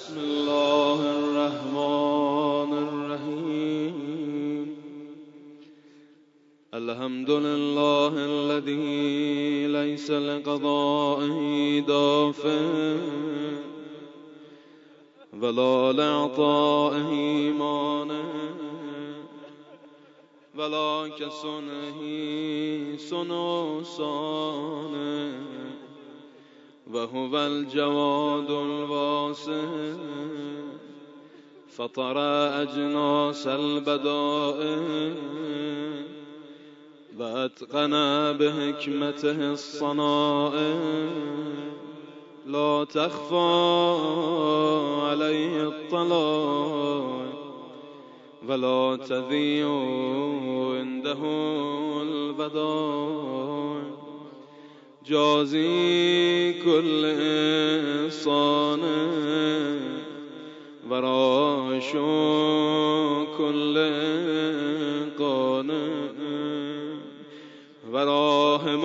بسم الله الرحمن الرحيم الحمد لله الذي ليس لقضائه دافع ولا لعطائه مانع ولا كصنعه صنع صانع وهو الجواد الواسع فطر أجناس البدائع وأتقن بحكمته الصنائع لا تخفى عليه الطلائع ولا تضيع عنده البدائع جازي كل إحسان وراش كل قانع وراهم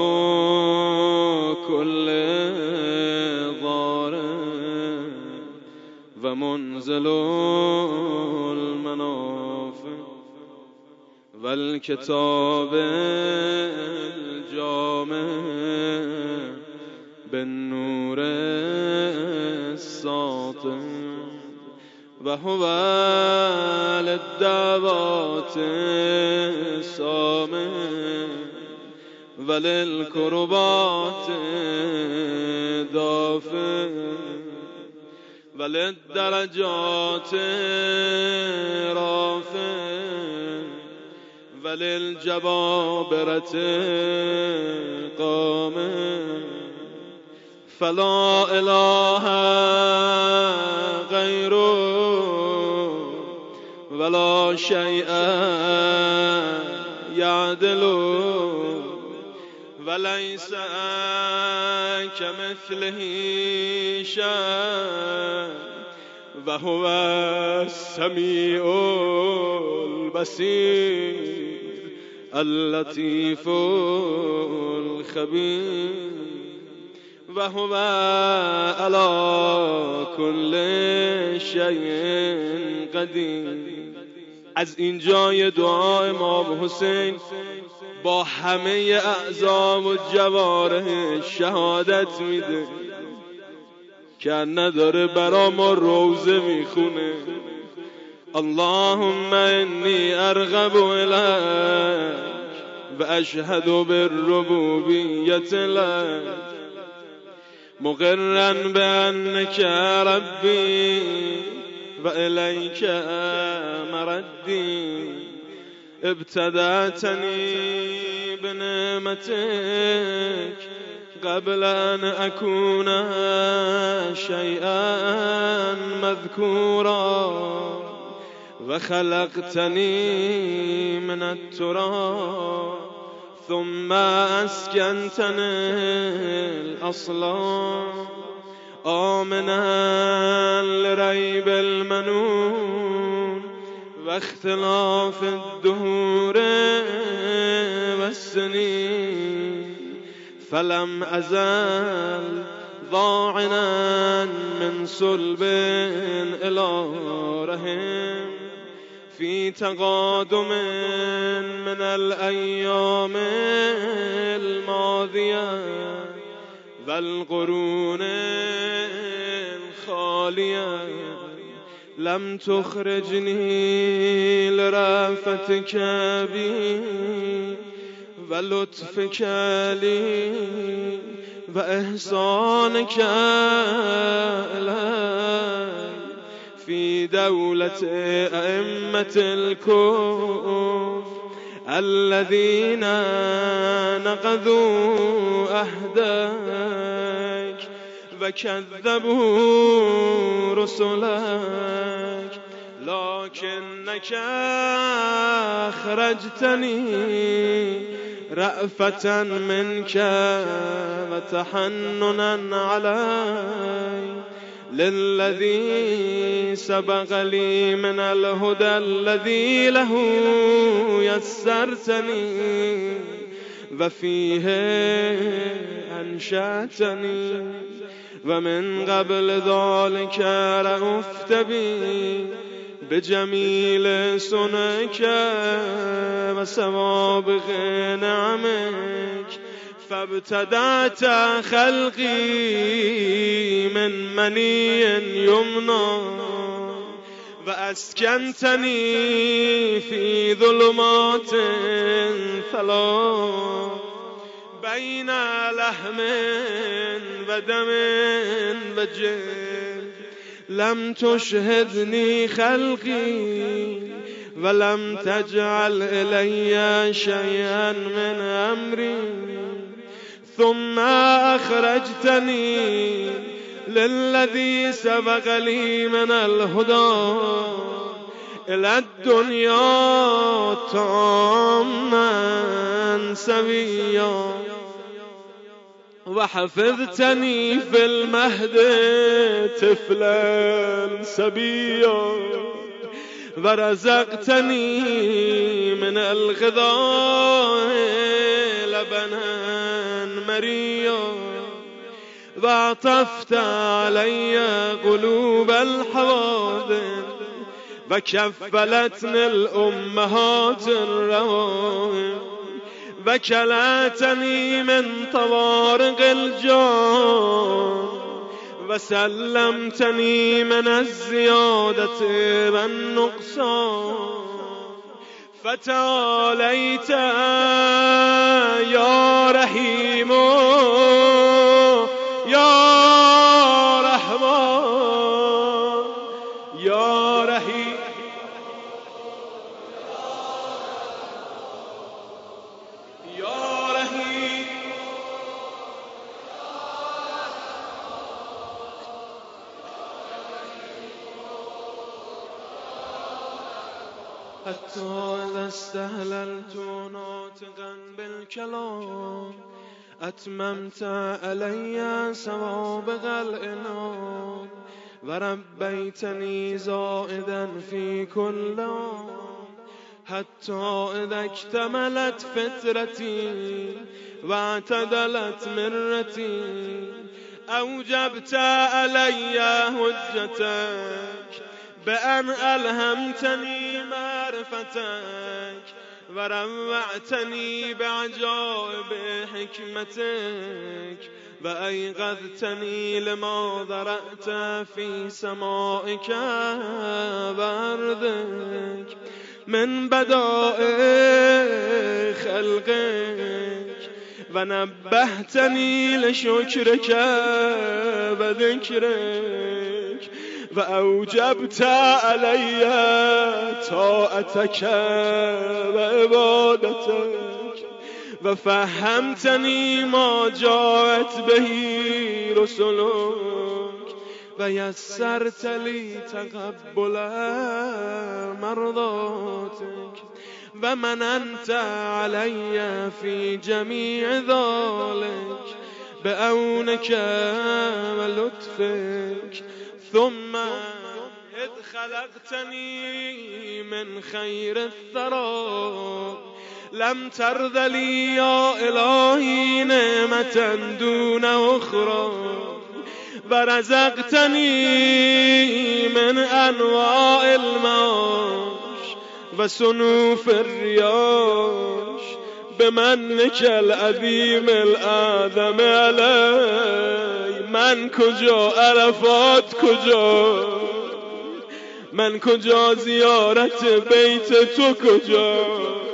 كل ضارع ومنزل المنافع والكتاب الجامع بالنور الساطع وهو للدعوات السامع وللكربات دافع وللدرجات رافع وللجبابرة قامع فلا إله غيره ولا شيء يعدل وليس كمثله شيء وهو السميع البصير اللطيف الخبير وهو على كل شيء قدیر. از اینجای دعا امام حسین با همه اعضا و جوارح شهادت میده که نداره برا ما روزه میخونه اللهم انی ارغب الیک و اشهد بالربوبیت لک مقرا بانک ربی و الیک مردی ابتدأتنی بنعمتک قبل ان اكون شيئا مذكورا وخلقتني من التراب ثم اسكنتني الاصلا آمنا لريب المنون واختلاف الدهور والسنين فلم أزل ضاعنا من صلب إلى رحم في تقادم من الأيام الماضية والقرون الخالية لم تخرجني لرأفتك بي ولطفك لي وإحسانك إلي في دولة أئمة الكفر الذين نقضوا عهدك وكذبوا رسلك لكنك أخرجتني رأفة منك وتحننا علي للذي سبق لي من الهدى الذي له يسرتني وفيه أنشأتني ومن قبل ذلك رأفت بي بجميل صنعك وسوابغ نعمك فابتدأت خلقي من مني يمنى وأسكنتني في ظلمات ثلاث بين لحم ودم وجلد لم تشهدني خلقي ولم تجعل إلي شيئا من أمري ثم أخرجتني للذي سبق لي من الهدى إلى الدنيا تاما سويا وحفظتني في المهد طفلا سبيا ورزقتني من الغذاء لبنا مريا وعطفت علي قلوب الحوادث وكفلتني الأمهات الروائم وكلتني من طوارق الجان وسلمتني من الزيادة والنقصان فتعاليت يا رحيم يا رحمن يا رحيم يا رحيم حتى إذا استهللت ناطقا بالكلام أتممت علي سوابغ الإنعام وربيتني زائدا في كل عام حتى إذا اكتملت فطرتي واعتدلت مرتي أوجبت علي حجتك بأن ألهمتني معرفتك وروعتني بعجائب حكمتك وأيقظتني لما ذرأت في سمائك وأرضك من بدائع خلقك ونبهتني لشكرك وذكرك وأوجبت علي طاعتك وعبادتك وفهمتني ما جاءت به رسلك ويسرت لي تقبل مرضاتك ومننت علي في جميع ذلك بعونك ولطفك ثم إذ خلقتني من خير الثرى لم ترض لي يا إلهي نعمة دون أخرى ورزقتني من أنواع المعاش وصنوف الرياش بمنك العظيم الأعظم علي من کجا عرفات کجا من کجا زیارت بیت تو کجا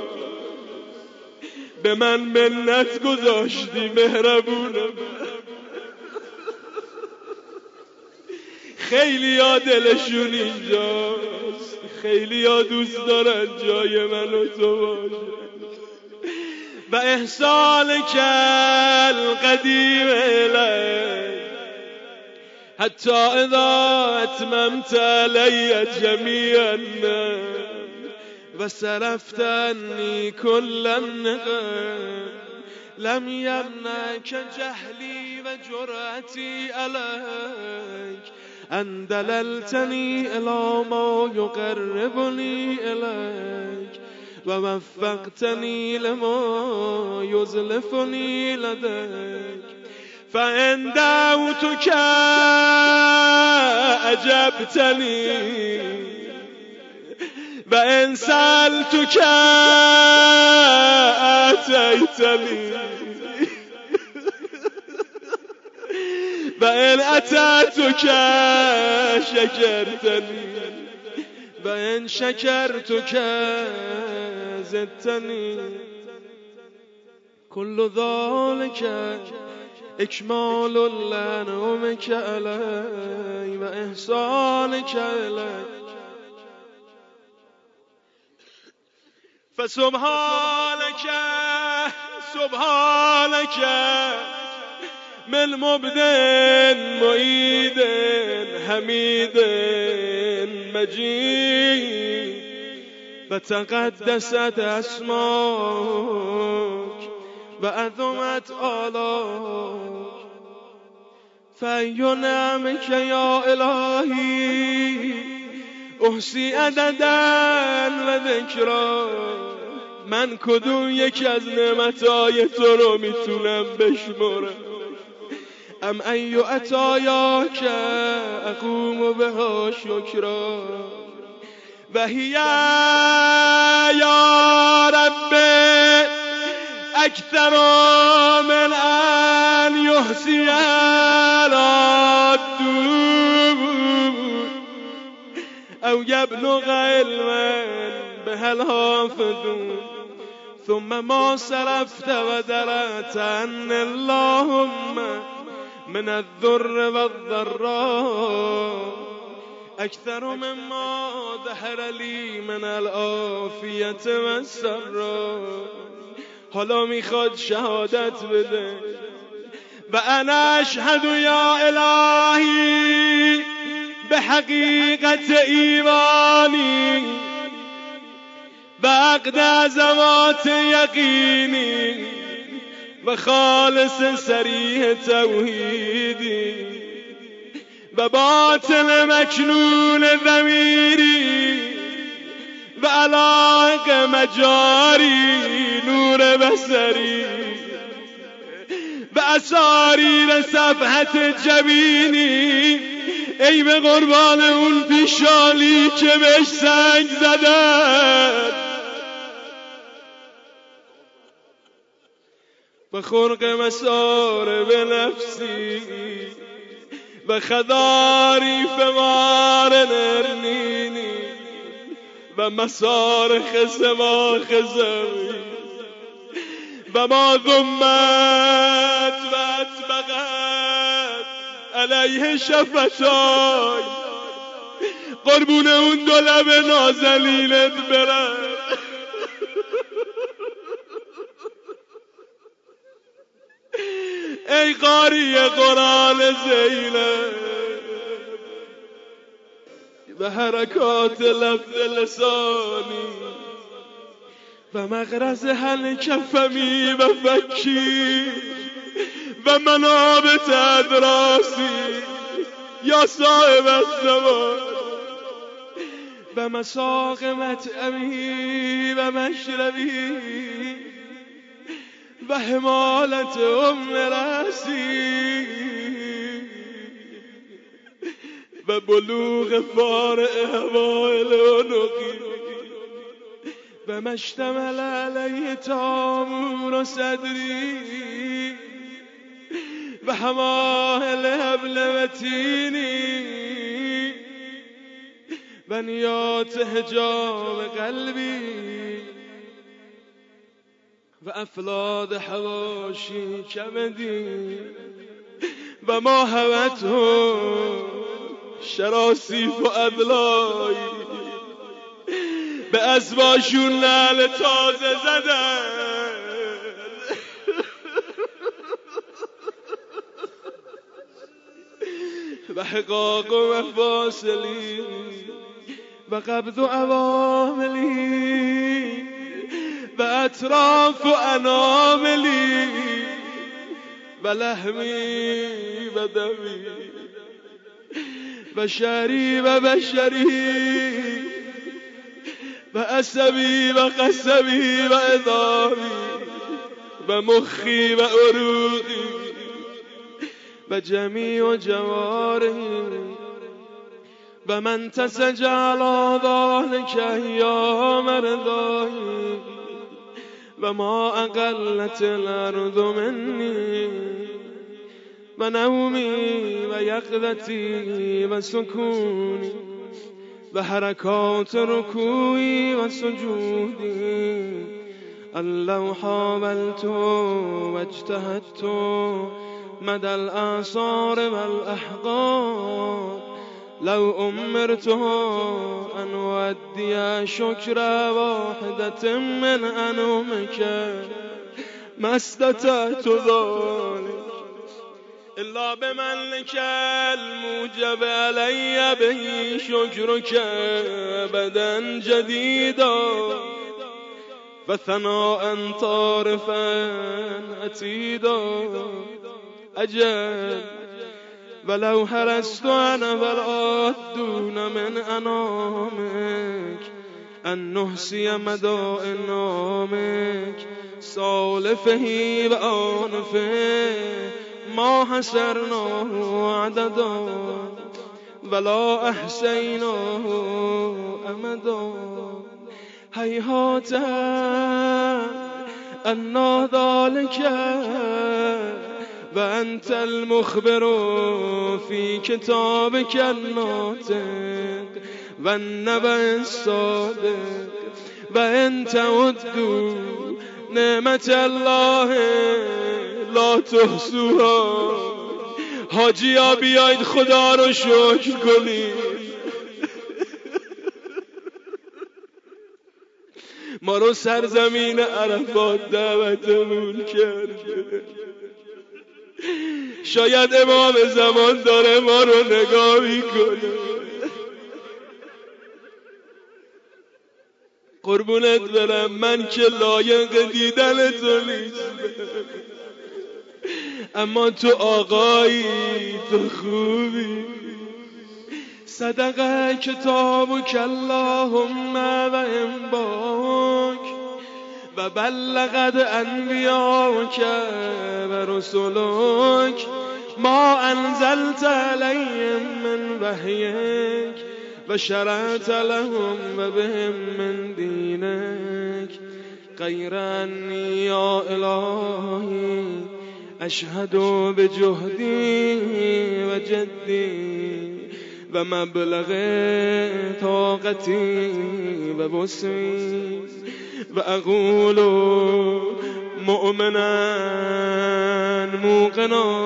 به من منت گذاشتی مهربونم خیلی ها دلشون اینجاست خیلی ها دوست دارن جای من و تو باشه و احسانک القدیم الی حتی اذا اتممت علی جمیع النعم و صرفت عنی کل النقم لم یمنعک جهلی و جرأتی علیک ان دللتنی الی ما یقربنی الیک و وفقتنی لما یزلفنی لدیک فإن دعوتك أجبتني وإن سألتك آتيتني وإن أتيتك شكرتني وإن شكرتك زدتني كل ذلك إكمال لنعمك علي وإحسانك علي فسبحانك سبحانك من مبدع معيد حميد مجيد فتقدست اسماك وعظمت آلاك فأي نعمك يا إلهي احصی عدداً و ذکرا. من کدوم یکی از نعمتهای تو رو میتونم بشمرم؟ ام ای عطایا که اقوم بها شکرا و هی یا رب اکثر من ان یحصی او یبلغ علما به الحافظون ثم ما صرفت و درعت عن اللهم من الضر والضراء اکثر مما ظهر لی من العافیت والسراء. حالا میخواد شهادت بده و انا اشهد یا الهی به حقیقت ایمانی و عقد عظمات یقینی و خالص صریح توحیدی و باطن مکنون ضمیری و علاق مجاری نور بصری و اساریر صفحت جبینی. ای به قربان اون پیشالی که بهش سنگ زدن و خرق مسار به نفسی و خداری فمار نرنینی و مسار خسما خزمی و ما ذمت و اتبقت علیه شفتای. قربون اون دو لب نازنینت برم ای قاری قرآن زینب و حرکات لفظ لسانی و مغرز هل کفمی و فکی و منابت ادراسی یا صاحب الزمان و مساق مطعمی و مشربی و حمالت رأسی و بلوغ فارع حوائل عنقی و مشتمل علیه تامور صدری و حماهل حبل متینی و نیات حجاب قلبی و افلاد حواشی کبدی و ما هوته شراسیف و ادلایی به ازباشون نعل تازه زدن و حقاق و مفاصلی و قبض و عواملی و اطراف و اناملی و لحمی و دمی و شعری و بشری و عصبی و قصبی و عظامی و مخی و عروقی و جمیع جواره و من تسج على ذلك ایام رضایی و ما اقلت الارض منی و نومی و یقظتی و سکونی و حرکات رکوعی و سجودی لو حاولت و اجتهدت مدى الآثار والأحقار لو أمرت أن أؤدي شكر واحدة من أنعمك ما استطعت ذلك إلا بمنك الموجب علي به شكرك أبدا جديدا وثناء طارفا أتيدا أجل ولو حرصت أنا والعادون من أنامك أن نحصي مدائن نامك سالفه وآنفه ما حسرناه عددا ولا أحسيناه أمدا هيهات أن ذلك وأنت المخبر في كتابك الناطق والنبأ الصادق وإن تعدوا نعمة الله لا تحصوها. حاجی ها بیاید خدا رو شکر کنید. ما رو سرزمین عرفات دعوتمون کرده. شاید امام زمان داره ما رو نگاه میکنه. قربونت برم من که لایق دیدن تو نیستم، اما تو آقایی، تو خوبی. صدق کتابک اللهم و انباک و بلغت انبیاک و رسولک ما انزلت علیهم من وحیک و شرعت لهم و بهم من دینک غیر انی یا الهی اشهد بجهدی و جدی و مبلغ طاقتی و وسعی و اقول مؤمنا موقنا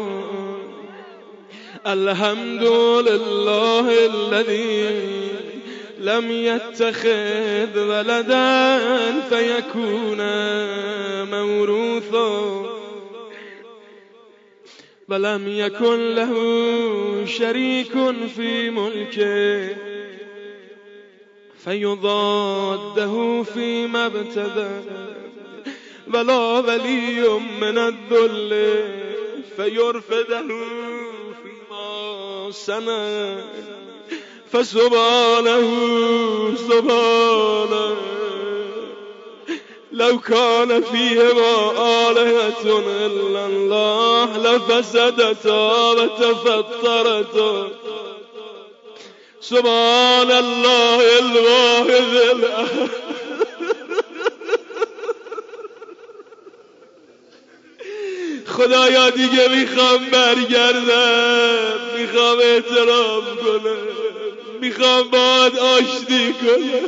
الحمد لله الذي لم يتخذ ولدا فيكون موروثا ولم يكن له شريك في ملكه فيضاده فيما ابتدى ولا ولي من الذل فيرفده فيما سنى فسبحانه سبحانه لو كان فيهما آلهة إلا الله لفسدتا وتفطرتا سبحان الله الواحد الأحد. خدایا دیگه میخوام برگردم، میخوام احترام کنم، میخوام باهات آشتی کنم.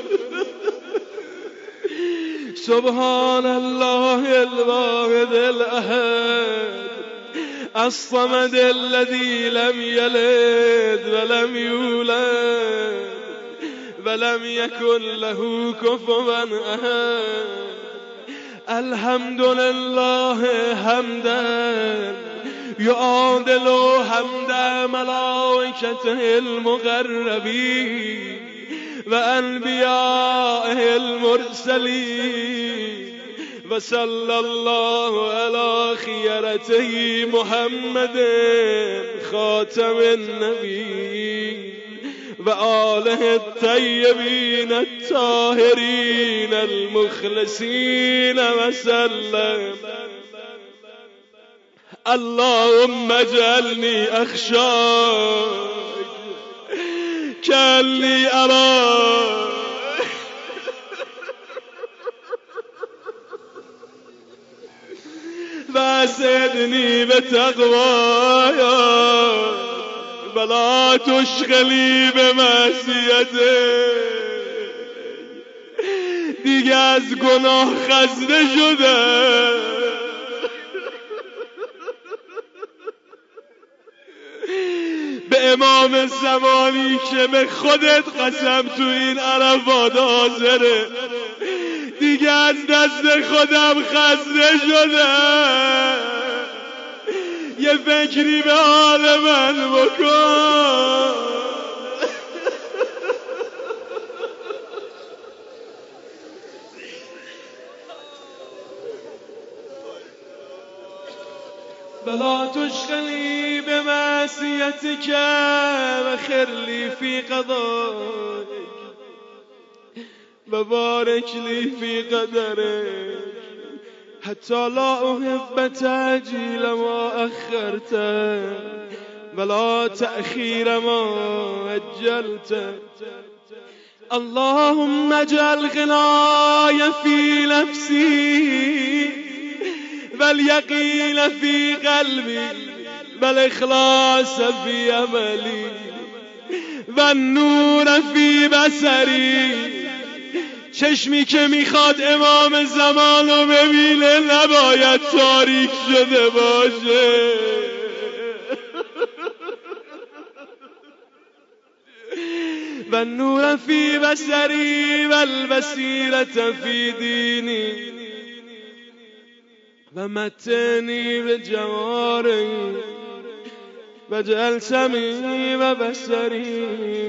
سبحان الله الواحد الأحد الصمد الذي لم يلد ولم يولد ولم يكن له كفوا أحد. الحمد لله حمدا يعادل حمد ملائكته المقربين وأنبيائه المرسلين وصلى الله على خيرته محمد خاتم النبي وآله الطيبين الطاهرين المخلصين وسلم. اللهم اجعلني اخشاك كأني اراك واسعدني بتقواك ولا تشغلی به معصیتك. دیگه از گناه خسته شده، به امام زمانی که به خودت قسم تو این عرفات حاضره، دیگه از دست خودم خسته شده، یه فکری به حال من بکن. بلا تشغلی به معصیتک و خرلی فی قضایک و بارک لی فی قدرک حتی لا احب تعجیل ما اخرت ولا تأخیر ما عجلت. اللهم اجعل غنای فی نفسی والیقین فی قلبی والاخلاص فی عملی والنور فی بصری. چشمی که میخواد امام زمان رو ببینه نباید تاریک شده باشه. والنور فی بصری والبصیرة فی دینی و متنی به جواری واجعل سمعی و بصری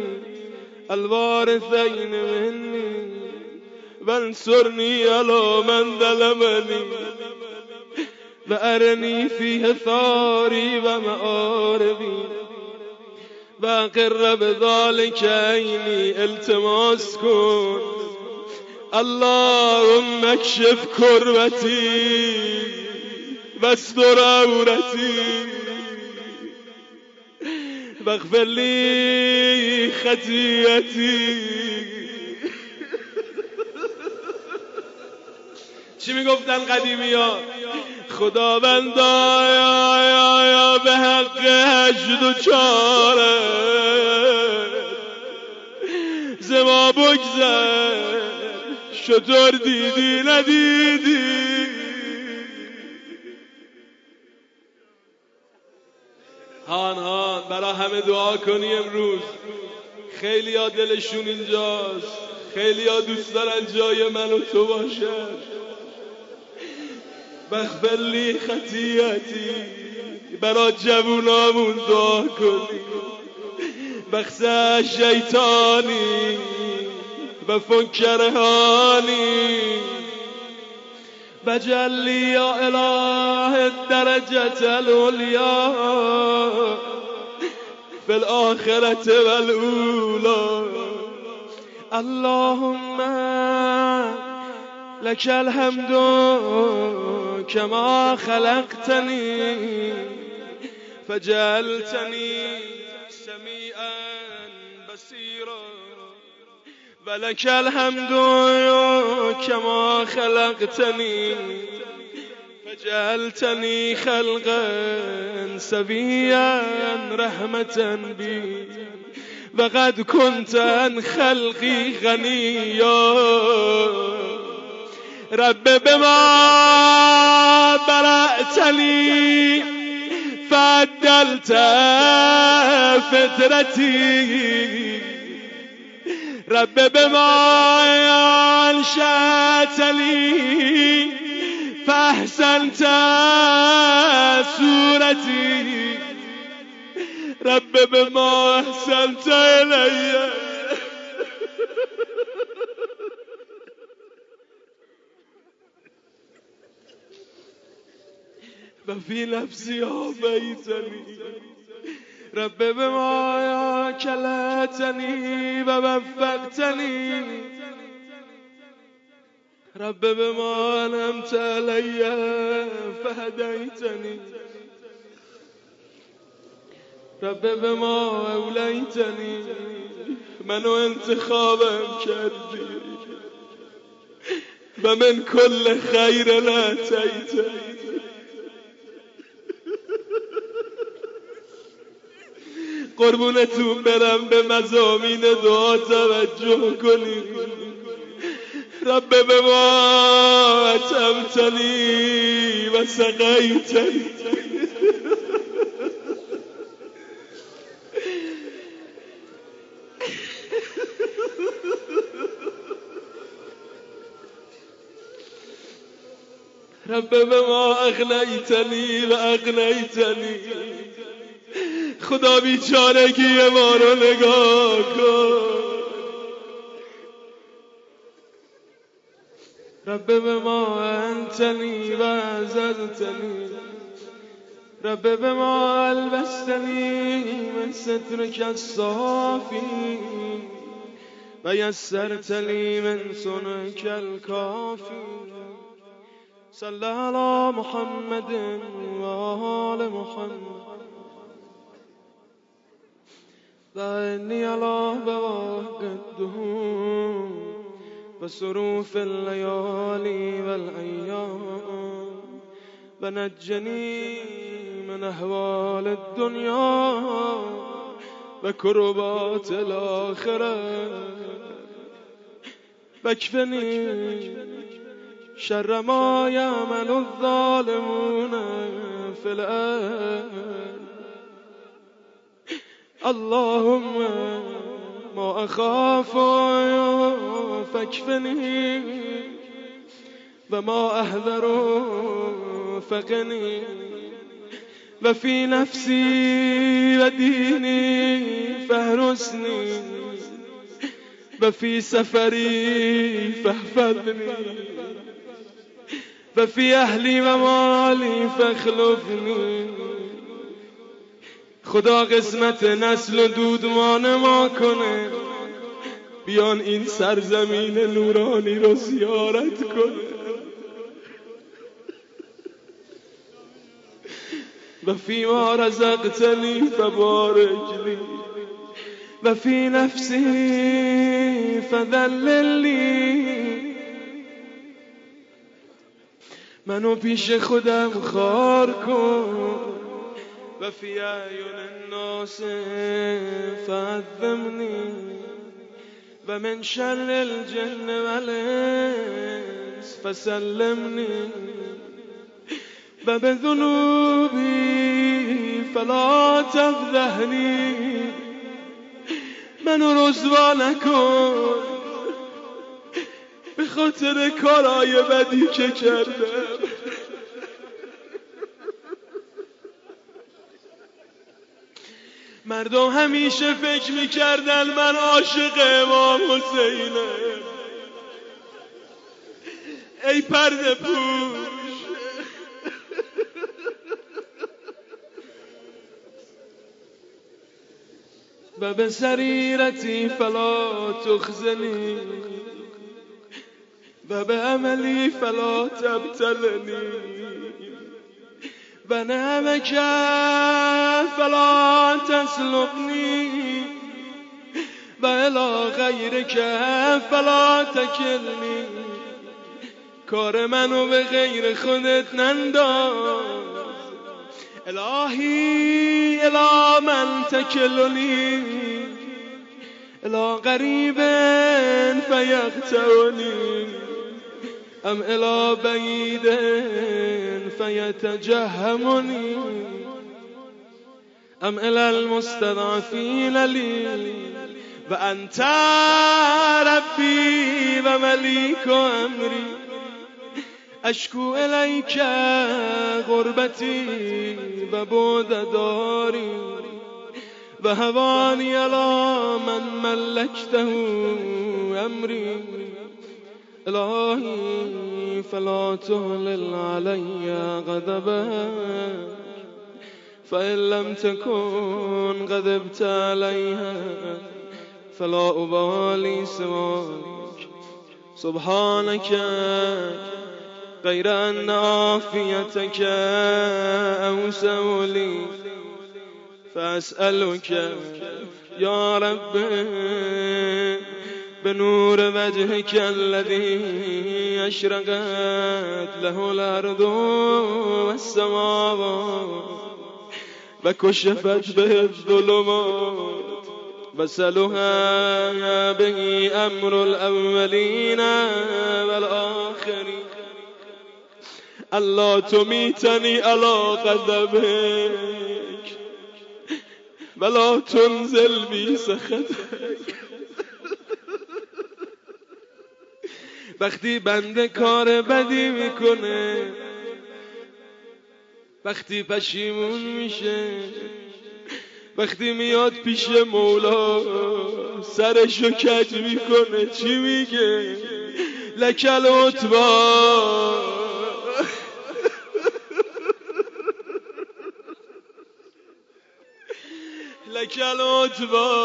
الوارثین منی وانصرنی علی من ظلمنی و ارنی فیه ثاری و معاربی و اقر بذلک عینی. التماس کن اللهم اکشف کربتی واستر عورتی واغفر لی خطیئتی. چی میگفتن قدیمی ها؟ خداوندا یا به حق 84 زما بگذر، شطور دیدی ندیدی. هان برا همه دعا کنی امروز. خیلی ها دلشون اینجاست، خیلی ها دوست دارن جای من و تو باشن. واغفر لی خطیئتی، برا جوونامون دعا کنی. بخزه شیطانی و فنکرهانی واجعل لی یا اله الدرجة العلیا فی الآخرة والأولی. اللهم لك الحمد كما خلقتني فجعلتني سميعا بصيرا ولك الحمد كما خلقتني فجعلتني خلقا سويا رحمة بي وقد كنت عن خلقي غنيا. رب بما برأتني فعدلت فطرتي رب بما انشأتني فاحسنت صورتي رب بما احسنت الي وفي نفسي عافيتني رب بما كلتني ووفقتني رب بما أنعمت علي فهديتني رب به ما اولیتنی، منو انتخابم کردی و من کل خیر لاتیتنی. قربونتون برم، به مضامین دعا توجه کنید. رب به ما اتمتنی و سقیتنی. رب به ما اغنیتنی و اغنیتنی. خدا بیچارگی ما رو نگاه کن. رب به ما انتنی و ازلتنی. رب به ما البستنی من سترک الصافی و یسرت لی من صنعک الکافی. صلی علی محمد و آل محمد و انی علی بواق الدهور و صروف اللیالی و الایام و نجنی من احوال الدنیا و کربات الاخره و اکفنی شر ما یعمل الظالمون فی الارض. اللهم ما اخاف فاکفنی و ما احذر فقنی و فی نفسی و دینی فاحرسنی و فی سفری فاحفظنی و فی اهلی و مالی فاخلفنی. خدا قسمت نسل و دودمان ما کنه، بیان این سرزمین نورانی رو زیارت کنه. و فی ما رزقتنی فبارک لی و فی نفسی فذللی. منو پیش خودم خار کن و فی اعین الناس فعظمنی و من شر الجن والانس فسلمنی و به ذنوبی فلا تفضحنی. منو رسوا نکن به خاطر کارهای بدی که کردم. مردم همیشه فکر میکردن من عاشق امام حسینم. ای پرده پوش، و به سریرتی فلا تخزنی و به عملی فلا تبتلنی و نعمک فلا تسلقنی و الی غیرک فلا تکلنی. کار منو به غیر خودت ننداز. الهی الی من تکلنی الی قریب فیقطعنی ام الی بعید فیتجهمنی ام الی المستضعفین لی و انت ربی و ملیک امری. اشکو الیک غربتی و بعد داری و هوانی علی من ملکته امری. الهی فلا تهلل علی غضبک فإن لم تكن غضبت علیها فلا ابالی سواک. سبحانك غیر ان عافیتک اوسع لی فأسألك يا رب بنور وجهك الذي أشرقت له الأرض والسماوات وكشفت به الظلمات وسلها به أمر الأولين والآخرين ألا تميتني على غضبك ولا تنزل بي سخطك. وقتی بنده کار بدی میکنه، وقتی پشیمون میشه، وقتی میاد پیش مولا سرشو کج میکنه، چی میگه؟ لک العتبی لك العتبى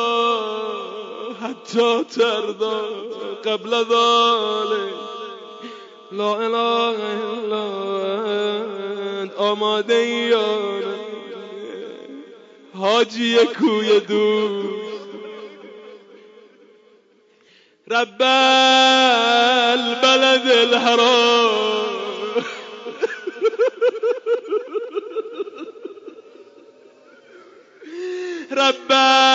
حتى ترضى قبل ذلك لا اله الا انت. آماده یارم حاجی کوی دوست رب البلد الحرام رب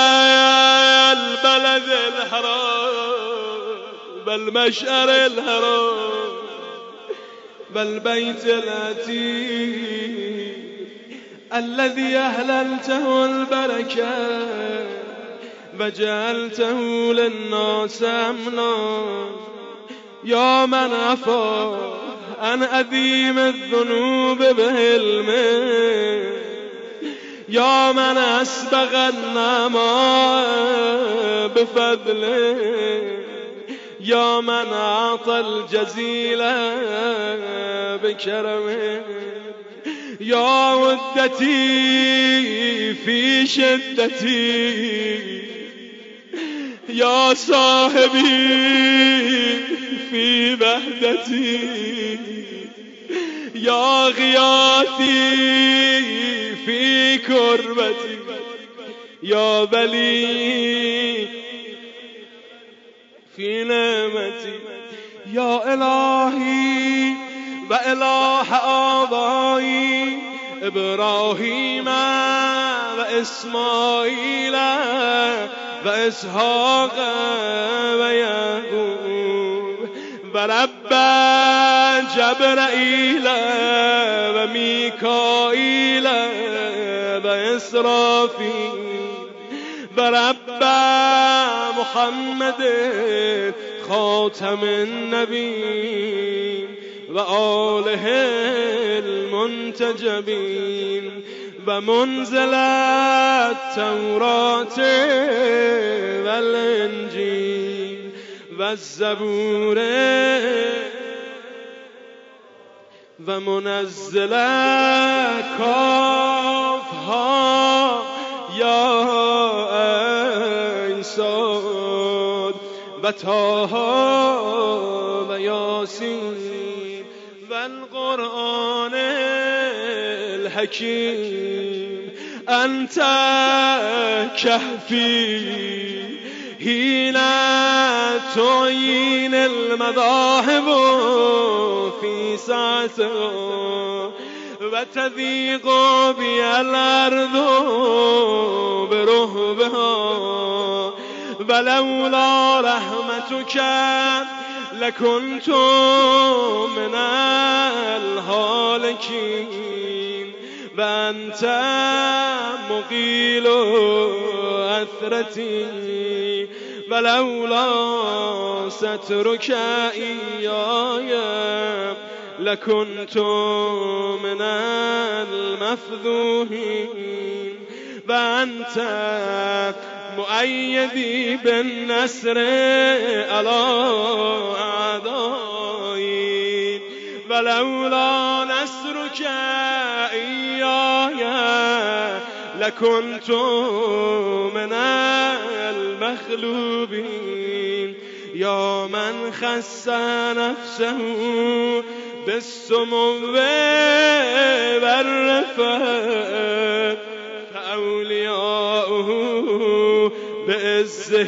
البلد الحرام والمشعر الحرام والبيت العتيق الذي أهللته البركة وجعلته للناس أمنا يا من عفا عن أديم الذنوب بحلمه يا من أسبغ النعماء بفضله يا من أعطى الجزيل بكرمه يا ودتي في شدتي يا صاحبي في وحدتي يا غياثي في كربتي يا ولي في نعمتي يا إلهي وإله آبائي إبراهيم وإسماعيل وإسحاق ويعقوب ورب جبرائيل وميكائيل وإسرافيل ورب محمد خاتم النبيين وآله المنتجبين ومنزل التوراة والإنجيل والزبور ومنزل كافها يا صاد وطه وياسين والقرآن الحكيم أنت كهفي حين تعين المذاهب في ساعتها وتضيق بي الأرض برهبها ولولا رحمتك لكنت من الهالكين وأنت مقيل أثرتي ولولا سترك إياي لكنت من المفضوحين وأنت مؤيدي بالنصر على أعدائي ولولا نصرك إياي لكنت من المغلوبين يا من خص نفسه بالسمو والرفعة أولياؤه بعزه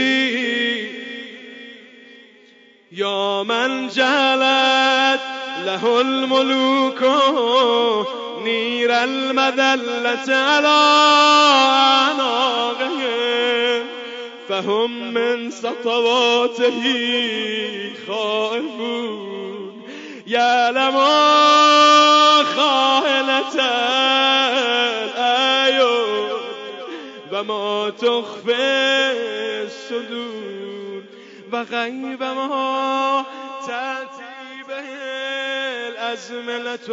يا من جعلت له الملوك نير المذلة على أعناقهم فهم من سطواته خائفون يعلم خائنة الأعين وما تخفي الصدور وغيب ما تأتي به الأزمنة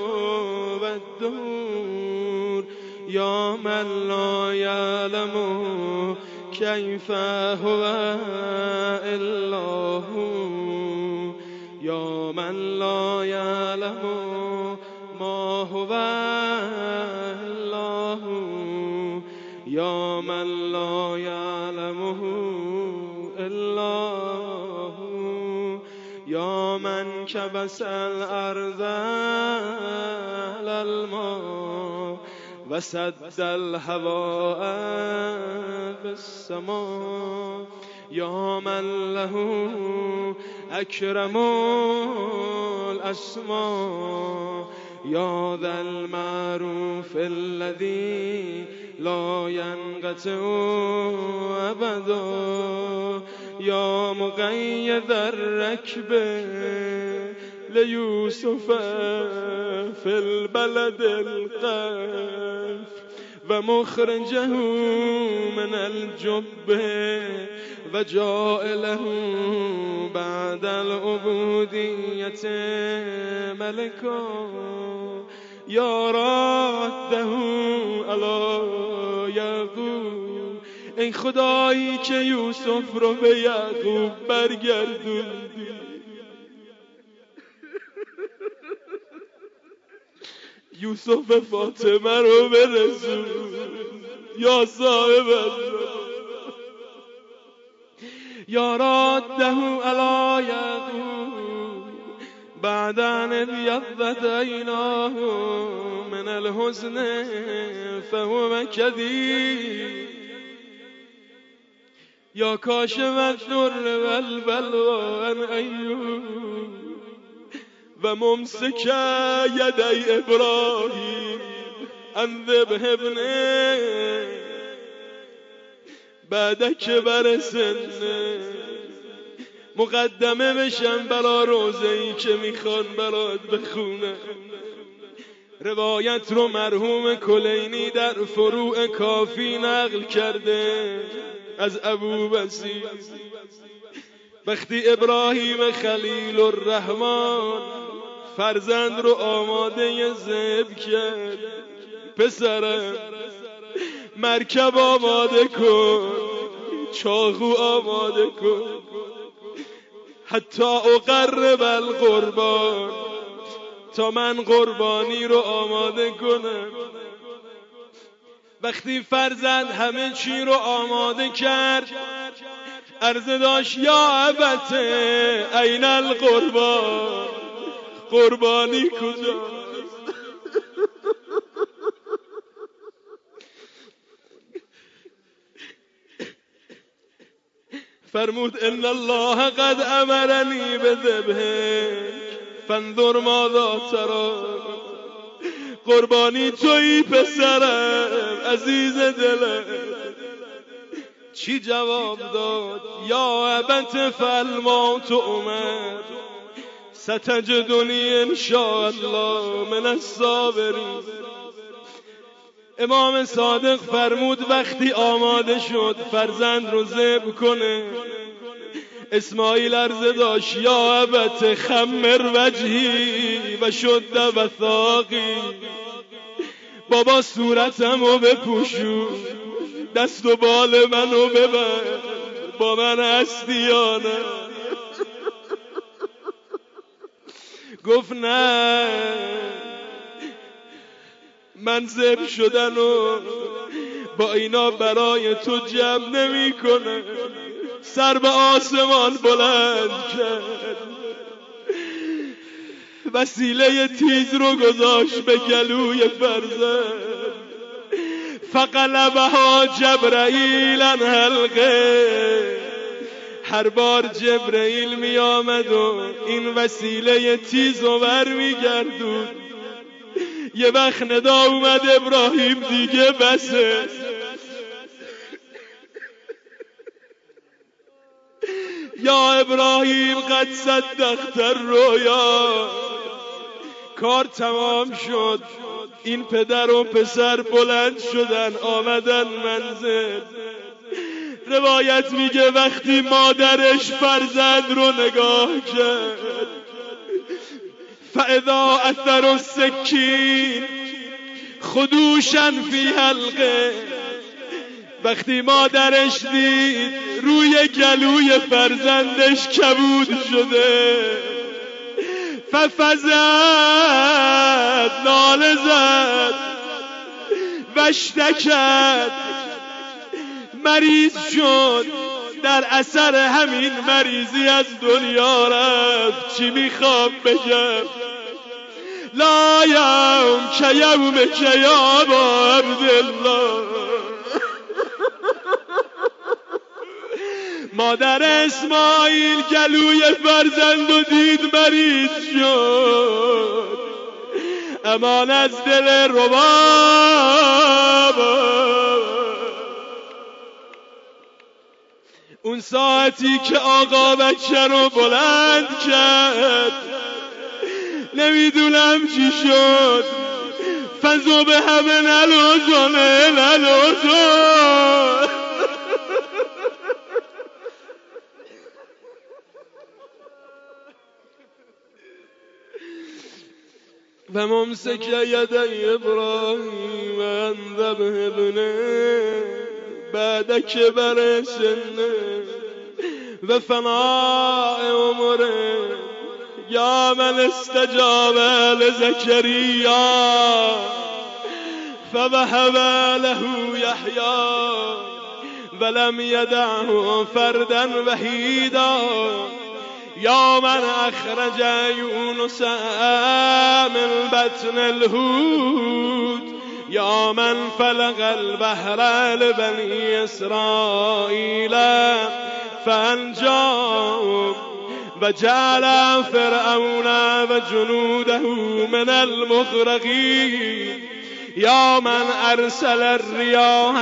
والدهور يا من لا يعلم كيف هو إلا هو يا من لا يعلم ما هو إلا هو يا من لا يعلمه إلا هو يا من كبس الأرض على الماء وسد الهواء بالسماء يا من له أكرم الأسماء يا ذا المعروف الذي لا ينقطع أبدا يا مقيد الركب ليوسف في البلد القاف ومخرجه من الجب وجائله بعد العبودية ملكا یا راده علی یعقوب ای خدایی که یوسف رو به یعقوب برگردوندی یوسف فاطمه رو برسون یا صاحب یا راده علی یعقوب بعد ان ابيضت عيناه من الحزن فهو كذيب يا كاشف الضر والبلوى عن أيوب وممسك يدي إبراهيم عن ذبح ابنه بعد كبر سنه مقدمه بشم برا روزه‌ای که میخوان برات بخونه روایت رو مرحوم کلینی در فروع کافی نقل کرده از ابو بصیر وقتی ابراهیم خلیل الرحمن فرزند رو آماده ذبح کرد پسرم مرکب آماده کن چاقو آماده کن حتی اقرب القربان تا من قربانی رو آماده کنم وقتی فرزند همه چی رو آماده کرد عرض داشت یا ابته این القربان قربانی کجاست فرمود ان الله قد امرنی بذبحک فانظر ماذا ترى قربانی تویی پسرم عزیز دلم چی جواب داد یا ابت فالما تؤمر ستجدنی ان شاء الله من الصابرین امام صادق فرمود وقتی آماده شد فرزند رو ذبح کنه اسماعیل عرضه داشت یا ابت خمر وجهی و شد وثاقی بابا صورتمو بپوشون دست و بال منو ببر با من هستی یا نه گفت نه من ذبح شدن و با اینا برای تو جمع نمی کنم سر به آسمان بلند کرد وسیله تیز رو گذاشت به گلوی فرزند فقلبها جبرائیل عن حلقه. هر بار جبرائیل می آمد و این وسیله تیز و بر می گردود. یه وقت ندا اومد ابراهیم دیگه بسه، یا ابراهیم قد صدقت الرؤیا. کار تمام شد، این پدر و پسر بلند شدن آمدن منزل. روایت میگه وقتی مادرش فرزند رو نگاه کرد، فاذا اثر السکین خدوشا فی حلقه. وقتی مادرش دید روی گلوی فرزندش کبود شده، ففزد، ناله زد، واشتکت، مریض شد. در اثر همین مریضی از دنیا رفت. چی میخوام بگم؟ لا یوم که یوم که یا با عبدالله. مادر اسماعیل گلوی فرزند و دید مریض شد. امان از دل رباب. اون ساعتی که آقا بچه رو بلند کرد، نمیدونم چی شد، فضو به همه نلوزانه نلوزان. و ممسک یدی ابراهیم ان ذبح ابنه بعد کبر سنه و فناء عمره. یا من استجاب لزکریا فوهب له یحیی ولم یدعه فردا وحیدا. یا من اخرج یونس من بطن الحوت. یا من فلق البحر لبنی اسرائیل فانجاهم و جعل فرعون و جنوده من المغرقین. یا من ارسل الریاح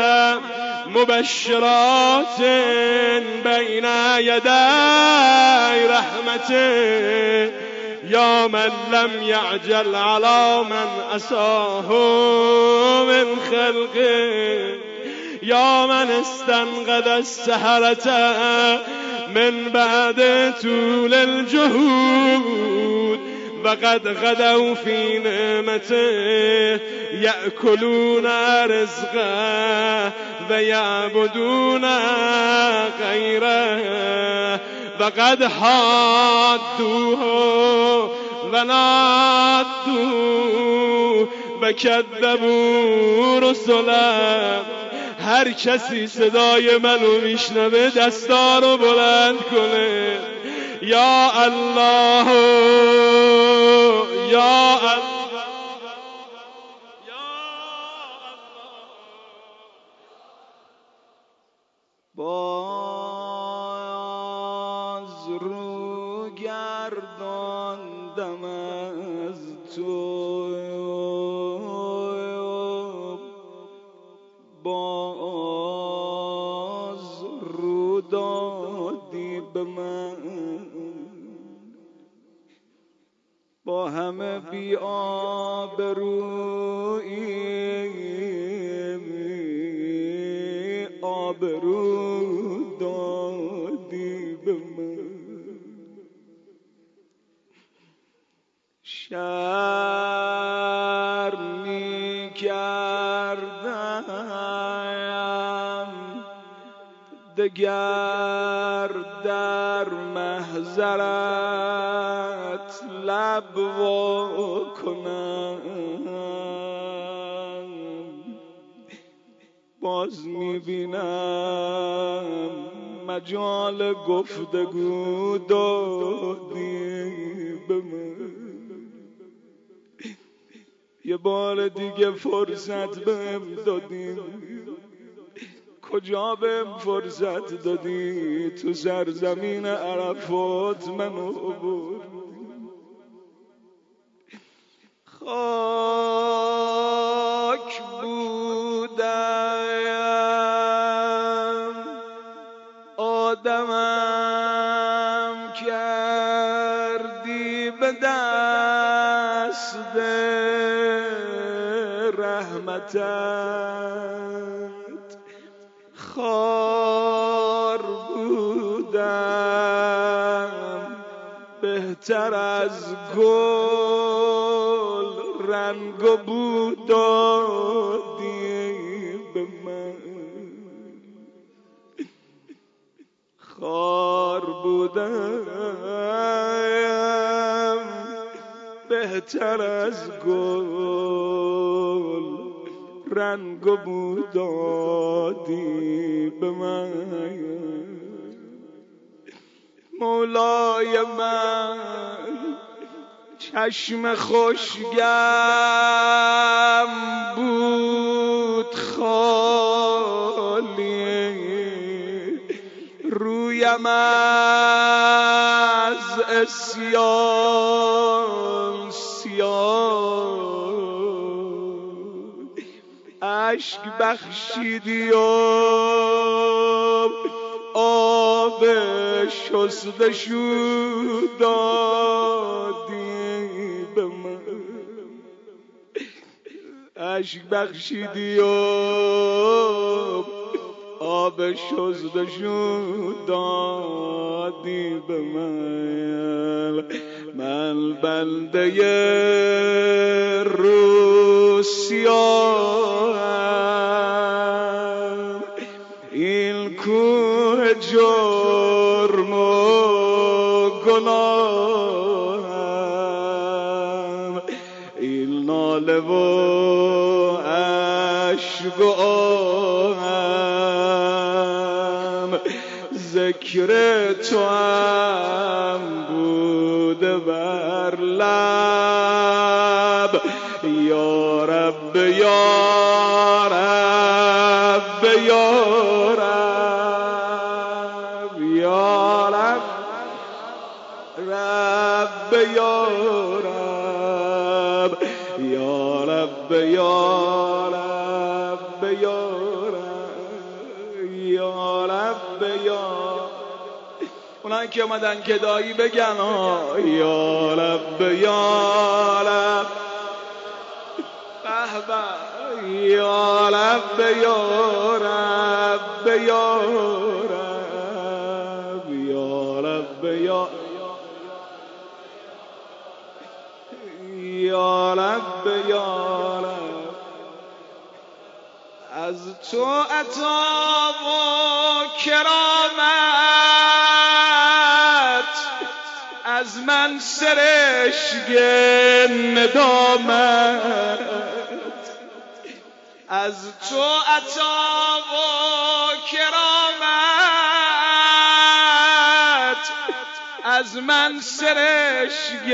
مبشرات بین یدی رحمته. یا من لم یعجل علی من عصاه من خلقه. یا من استنقذ السحرة من بعد طول الجهود وقد غدوا في نعمته یأکلون رزقه و یعبدون غیره. وقد حادوه و نادوه و کذبوا رسله. هر کسی صدای منو میشنوه دستا رو بلند کنه. یا الله، یا الله، یا الله. باز رو گرداندم از تو، باز رو دادی به من. با همه بی آبرویی آبرو دادی به من. شرم می کردم دگر در محضرت لب وا کنم. باز میبینم مجال گفتگو دادی به من. یه بار دیگه فرصت بهم دادی، کجا بهم فرصت دادی؟ تو سرزمین عرفات منو برد. خاک بودم آدمم کردی به دست رحمتت، خار بودم بهتر از گل، رنگ و بو دادی به من. خار بودم بهتر از گل، رنگ و بو دادی به من. مولای من چشم خوشگم بود خالی، رویم از عصیان سیاه، اشک بخشیدی و آب شستشو دادی به من. اشک بخشیدی و آب شستشو دادی به من. من بنده روسیاهم، این کوه جرم و گناهم، این ناله و اشک و آهم، ذکر تو هم بوده بر لب. یا رب یا رب یا رب یا رب رب یا رب یا رب یا رب یا رب یا رب یا. اونایی که اومدن گدایی بگن یا رب یا رب یا رب یا رب یا رب یا رب یا یا رب یا رب. از تو عطا و کرامت، از من سرشک ندامت. از تو عطا و کرامت، از من سرشک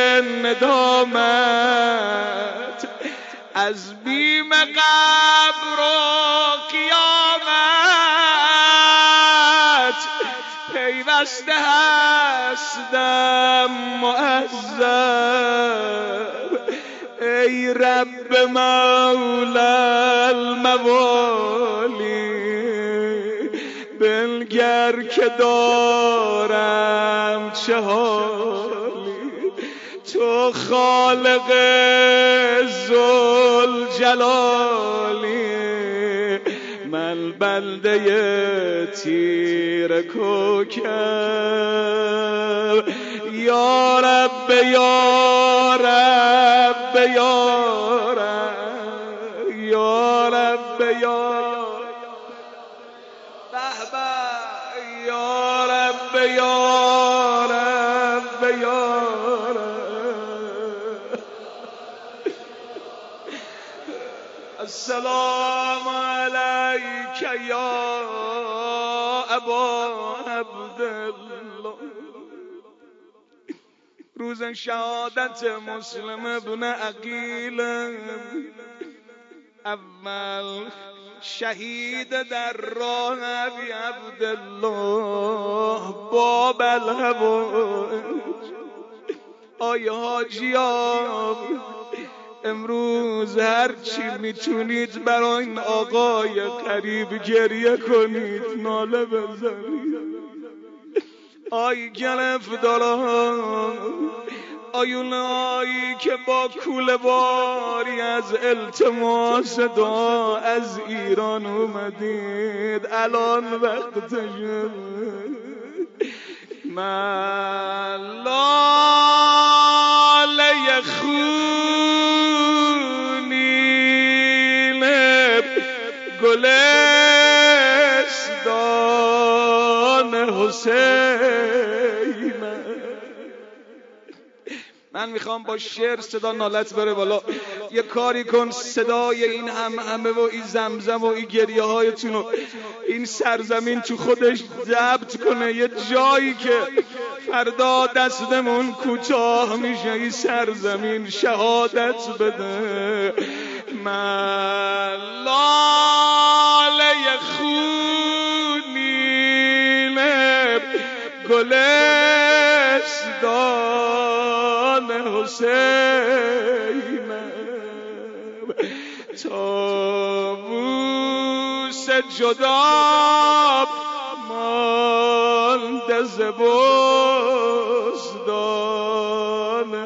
ندامت. از بیم قبر و قیامت، پیوسته هستم معذب. ای رب مولا الموالی، بنگر که دارم چه حالی. تو خالق ذوالجلالی، من بنده تیر کوکب. یا رب یا رب یا رب یا رب یا یا رب یا رب یا رب. السلام علیک یا ابا عبدالله. روز شهادت مسلم ابن عقیل، اول شهید در راه ابی عبدالله باب الهوائج. آی حاجیان، امروز هر چی میتونید برای این آقای غریب گریه کنید، ناله بزنید. آی گرفتاران، آیونایی که با کوله باری از التماس دعا از ایران اومدید، الان وقتشه. ملاله خونین گلستان حسین. من میخوام با شعر صدا نالت بره بالا. یه کاری کن صدای این همه و این زمزم و این گریه هایتونو این سرزمین تو خودش ضبط کنه، یه جایی که فردا دستمون کوتاه میشه این سرزمین شهادت بده. ملاله خونین گلستان حسینم، طاووس جدا مانده ز بستان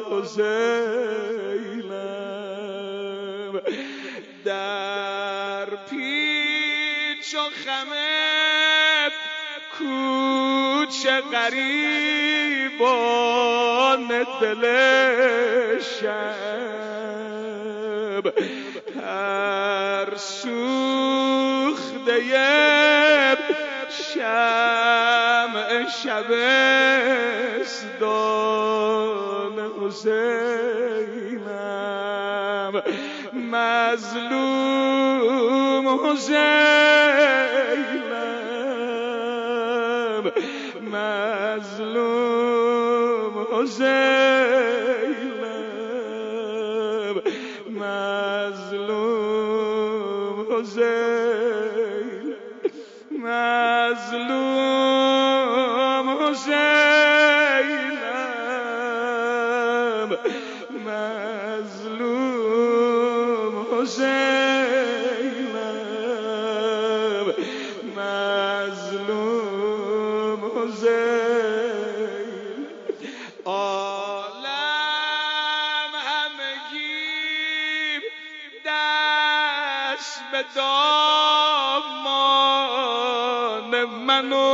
حسینم. در پیچ و خم کوچه غریبان دل شب، هر سوخته شمع شبستان حسینم. مظلوم حسینم، مظلوم حسینم، مظلوم حسین، مظلوم حسینم، مظلوم حسینم، مظلوم حسین. عالم همگی دست به دامان من و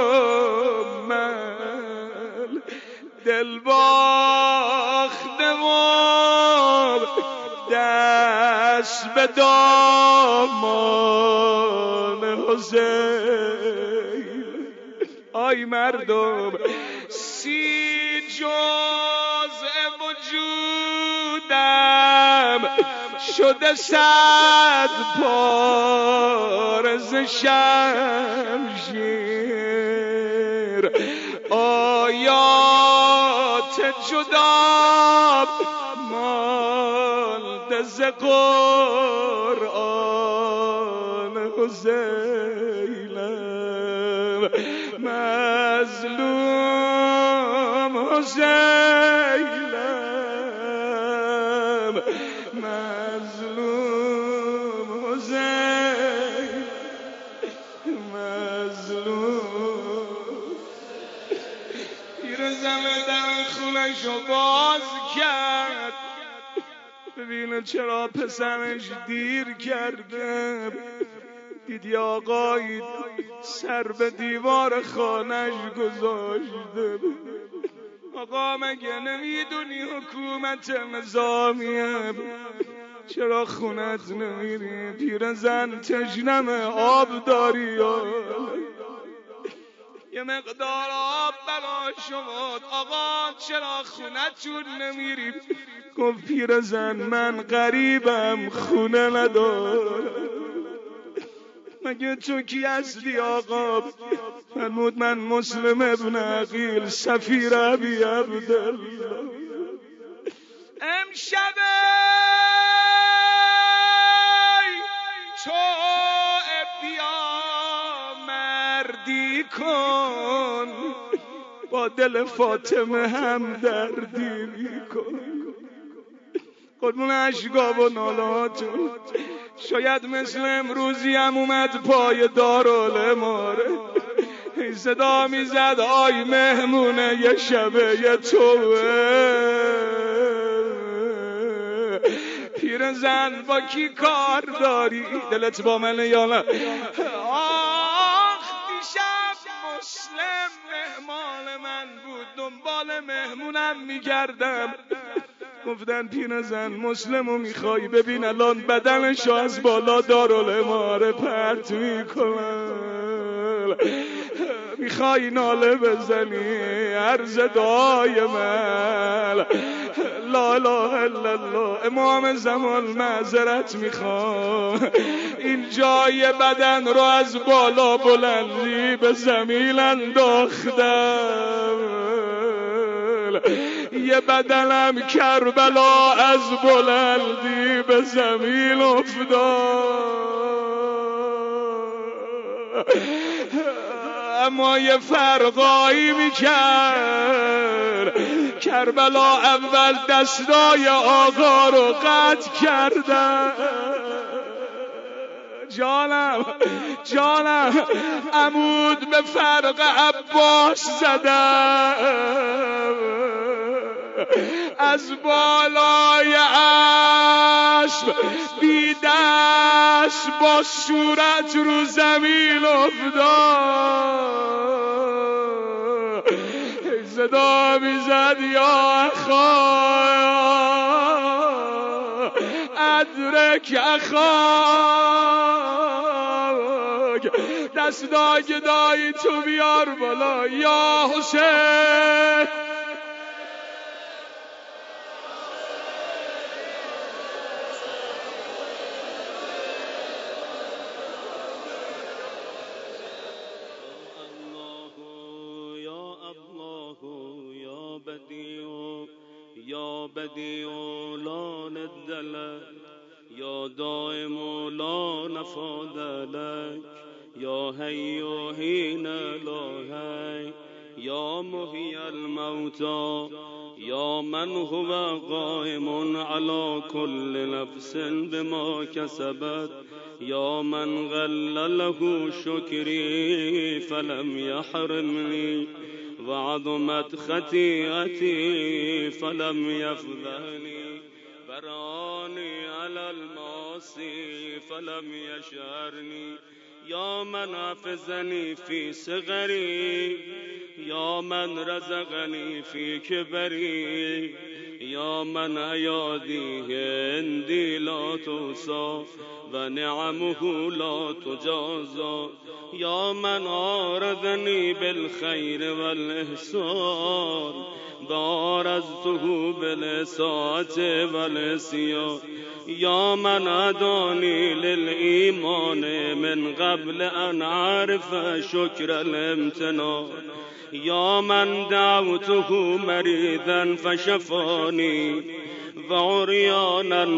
من، دل باخته و دست به دامان حسین. آی مردم، سی جزء وجودم شده صد پاره ز شمشیر، آیات جدا مانده ز قرآن حسینم. مظلوم حسینم، مظلوم حسین، مظلوم. پیرزن در خونشو باز کرد، ببینه چرا پسرش دیر کرده. دیدی آقای سر به دیوار خانش گذاشته. آقا مگه نمیدونی حکومت نظامیه؟ چرا خونت نمیری؟ پیرزن تشنمه، آب داری یا یه مقدار آب برا شما؟ آقا چرا خونتون نمیری؟ گفت پیرزن من غریبم، خونه ندارم. مگه تو کی هستی آقا؟ فرمود من مسلم ابن عقیل سفیر ابی عبدالله امشب تو بیا مردی کن با دل فاطمه هم دردی کن قربون اشکا و نالاتون شاید مثل امروزی هم اومد پای دارالعماره صدا میزد آی مهمونه یه شبه یه توه پیرزن با کی کار داری دلت با منه یا نه آخ دیشب مسلم مهمان من بود دنبال مهمونم میگردم گفتن پیرزن مسلمو میخوای ببین الان بدنشو از بالا دارالعماره پرت میکنن میخوای ناله بزنی عرض دعای من لا اله الا الله امام زمان معذرت میخوام این جای بدن رو از بالا بلندی به زمین انداختم یه بدنم کربلا از بلندی به زمین افتاد اما یه فرقایی میکرد کربلا اول دستای آقا رو قطع کردن جانم عمود به فرق عباس زدم از بالای اسب بی دست با صورت رو زمین افتاد صدا میزد یا اخا ادرک اخاک دستای دایی تو بیار بالا یا حسین یا بدیع لا ند لک یا دائم لا نفاد لک یا حی حین لا حی یا محیی الموتى یا من هو قائم علی کل نفس بما کسبت یا من غل له شکری فلم یحرمنی وعظمت خطیئتی فلم یفضحنی برانی علی المعاصی فلم یشهرنی یا من حفظنی فی صغری یا من رزقنی فی کبری یا من ایادی هندی لا توصا و نعمه لا تجازا یا من آرزنی بالخیر والاحسان بارزته بالساعة والعصیان یا من هدانی للایمان من قبل ان اعرف شکر الامتنان یا من دعوته مریضا فشفانی و عریانا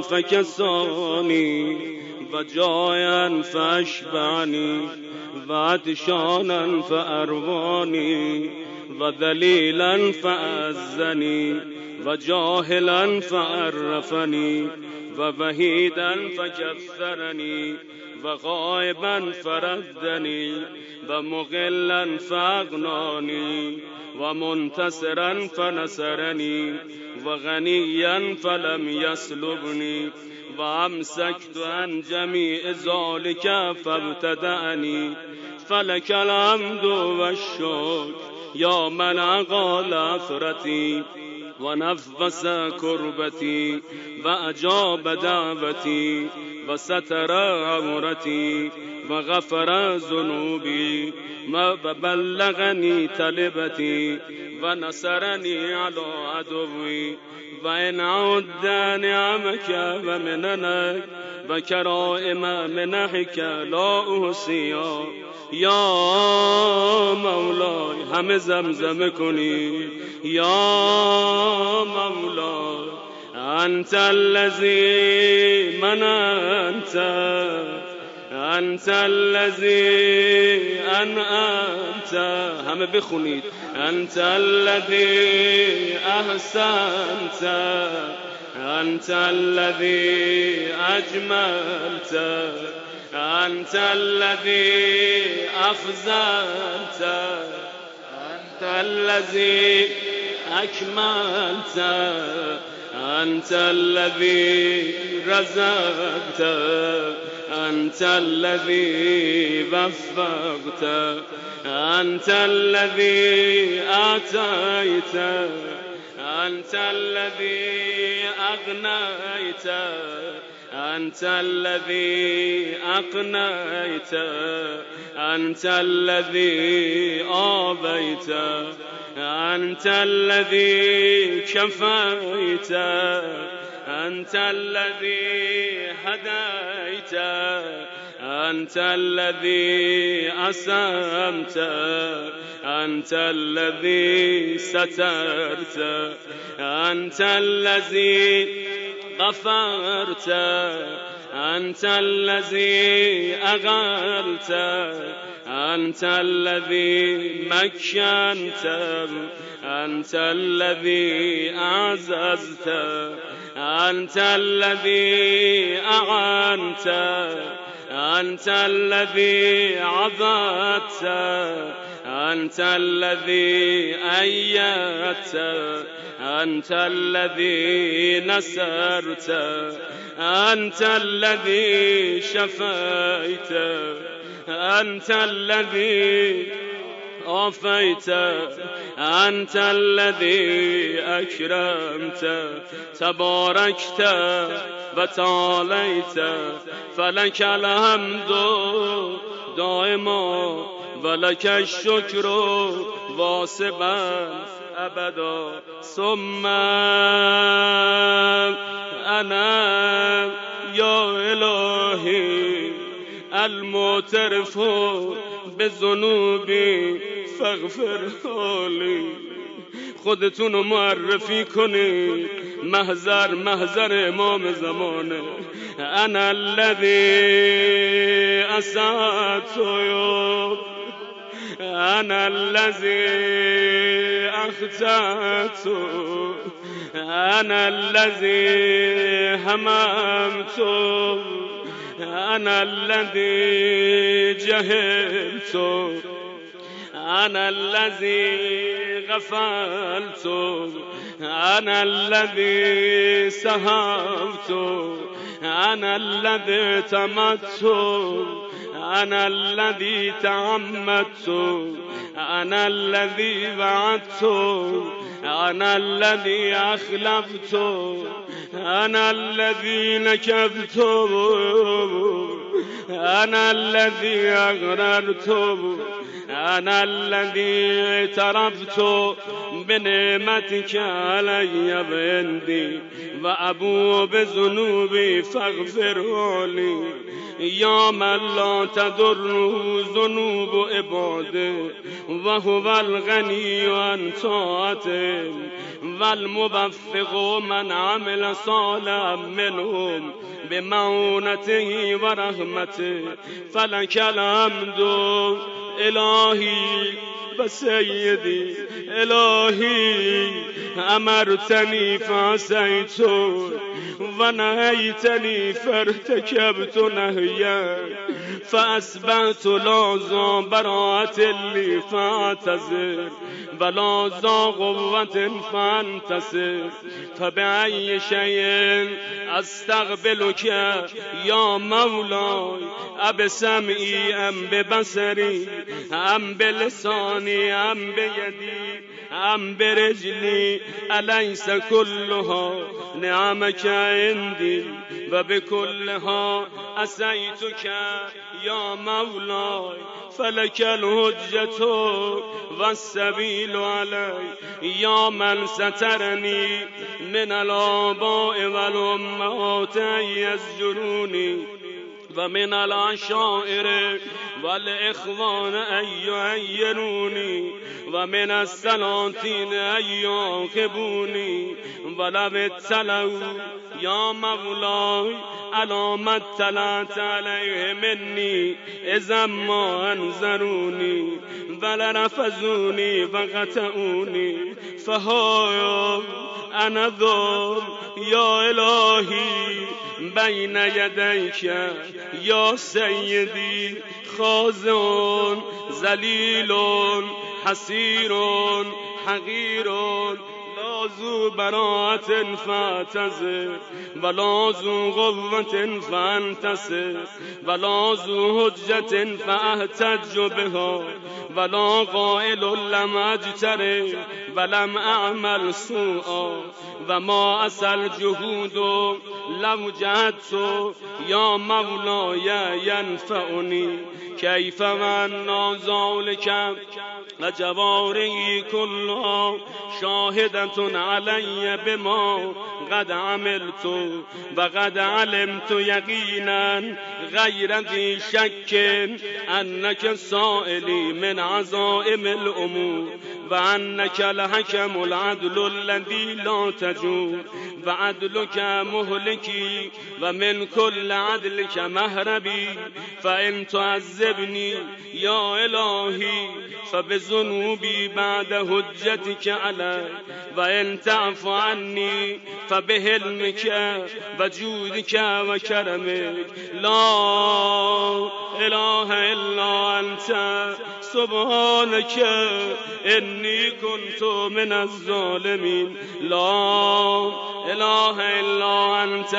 فکسانی و جائعا فاشبعنی و عطشانا فاروانی و ذلیلا فاعزنی و جاهلا فعرفنی و وحیدا فکثرنی و غائبا فردنی و مغلا فاغنانی و منتصرا فنصرنی و غنیا فلم یسلبنی و امسکت عن جمیع ذلک فابتدعنی فلک الحمد و الشکر یا من اقال عثرتی و نفس کربتی و اجاب دعوتی و ستر عورتی و غفر ذنوبی و بلغنی طلبتی و نصرنی علی عدوی و ان عد نعمك و مننك و کرائم منحك لا احصی یا مولای. همه زمزمه کنی یا مولای انت الذی من انت الذی انعمت. همه بخونید انت الذی احسنت انت الذی اجملت انت الذی افضلت انت الذی اکملت انت الذی رزقت انت الذی وفقت انت الذی اعطیت انت الذی اغنیت انت الذی اقنیت انت الذی آویت انت الذی کفیت انت الذی هدیت انت الذی عصمت انت الذی سترت انت الذی غفرت انت الذی اغلت انت الذی مکنت انت الذی اعززت انت الذی اعنت انت الذی عضدت انت الذی ایدت انت الذی نصرت انت الذی شفیت انت الذی عافیت انت الذی اکرمت تبارکت و تعالیت فلک الحمد دائما ولک الشکر واسبا ابدا ثم انا یا الهی المعترف بذنوبی فاغفر لی. خودتونو معرفی کنید، محضر امام زمانه. انا الذی اسعت انا الذی اخطأت انا الذی هممت انا الذی جهلت انا الذی غفلت انا الذی سهوت انا الذی تمت انا الذی تعمدت انا الذی وعدت انا الذی اخلفت انا الذی نكبت انا الذی اغررت انا الذی اعترفت بنعمتك علی عندی و ابو بذنوبی فاغفر لی. یا من لا تضر ذنوب عباده و هو الغنی عن طاعته و الموفق من عمل صالحا منهم بمعونته و رحمته. فلک الحمد الهی و سیدی. الهی امرتنی فعصیت و نهیتنی فارتکبت نهیا فاصبحت لا ذا براءة لی فاعتذر ولا ذا قوة فانتصر. فبأي شيء استقبلك یا مولای؟ اب سمعی ام ببصری ام بلسانی لسانی ام بیدی ام برجلی الیس کلها نعمک عندی و بکلها اسیتک یا مولای فلک الحجة و السبیل علی یا من سترنی من الآباء و الامهات یزجرونی و من العشائر والاخوان ان يعيروني و من السلاطين ان يعاقبوني ولو اطلعوا یا مولاي على ما اطلعت عليه مني اذا ما انذروني ولرفضوني وقطعوني فها انا ذا یا الهی بین یدیک یا سیدی خاضع ذلیل حسیر حقیر لا ذو براءة فاعتذر ولا ذو قوة فانتصر ولا ذو حجة فاحتج بها ولا قائل لم اجترئ ولم اعمل سوءا و ما اصل الجهود لو جهدت یا مولای ینفعنی کیف من ذلک و جواری کلها شاهدة علی بما قد عملت و قد علمت یقینا غیر ذی شک انک سائلی من عزائم الامور و انک الحکم العدل الذی لا تجور و عدلک مهلکی و من کل عدلک مهربی فان تعذبنی یا الهی فبذنوبی بعد حجتک علی و ان تعف عنی فبحلمک و جودک و کرمک لا اله الا انت سبحانك انی کنت من الظالمین لا اله الا انت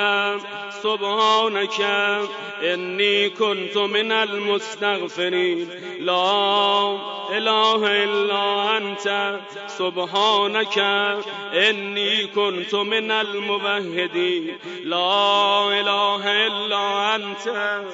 سبحانك انی کنت من المستغفرین لا اله الا انت سبحانك انی کنت من الموحدین لا اله الا انت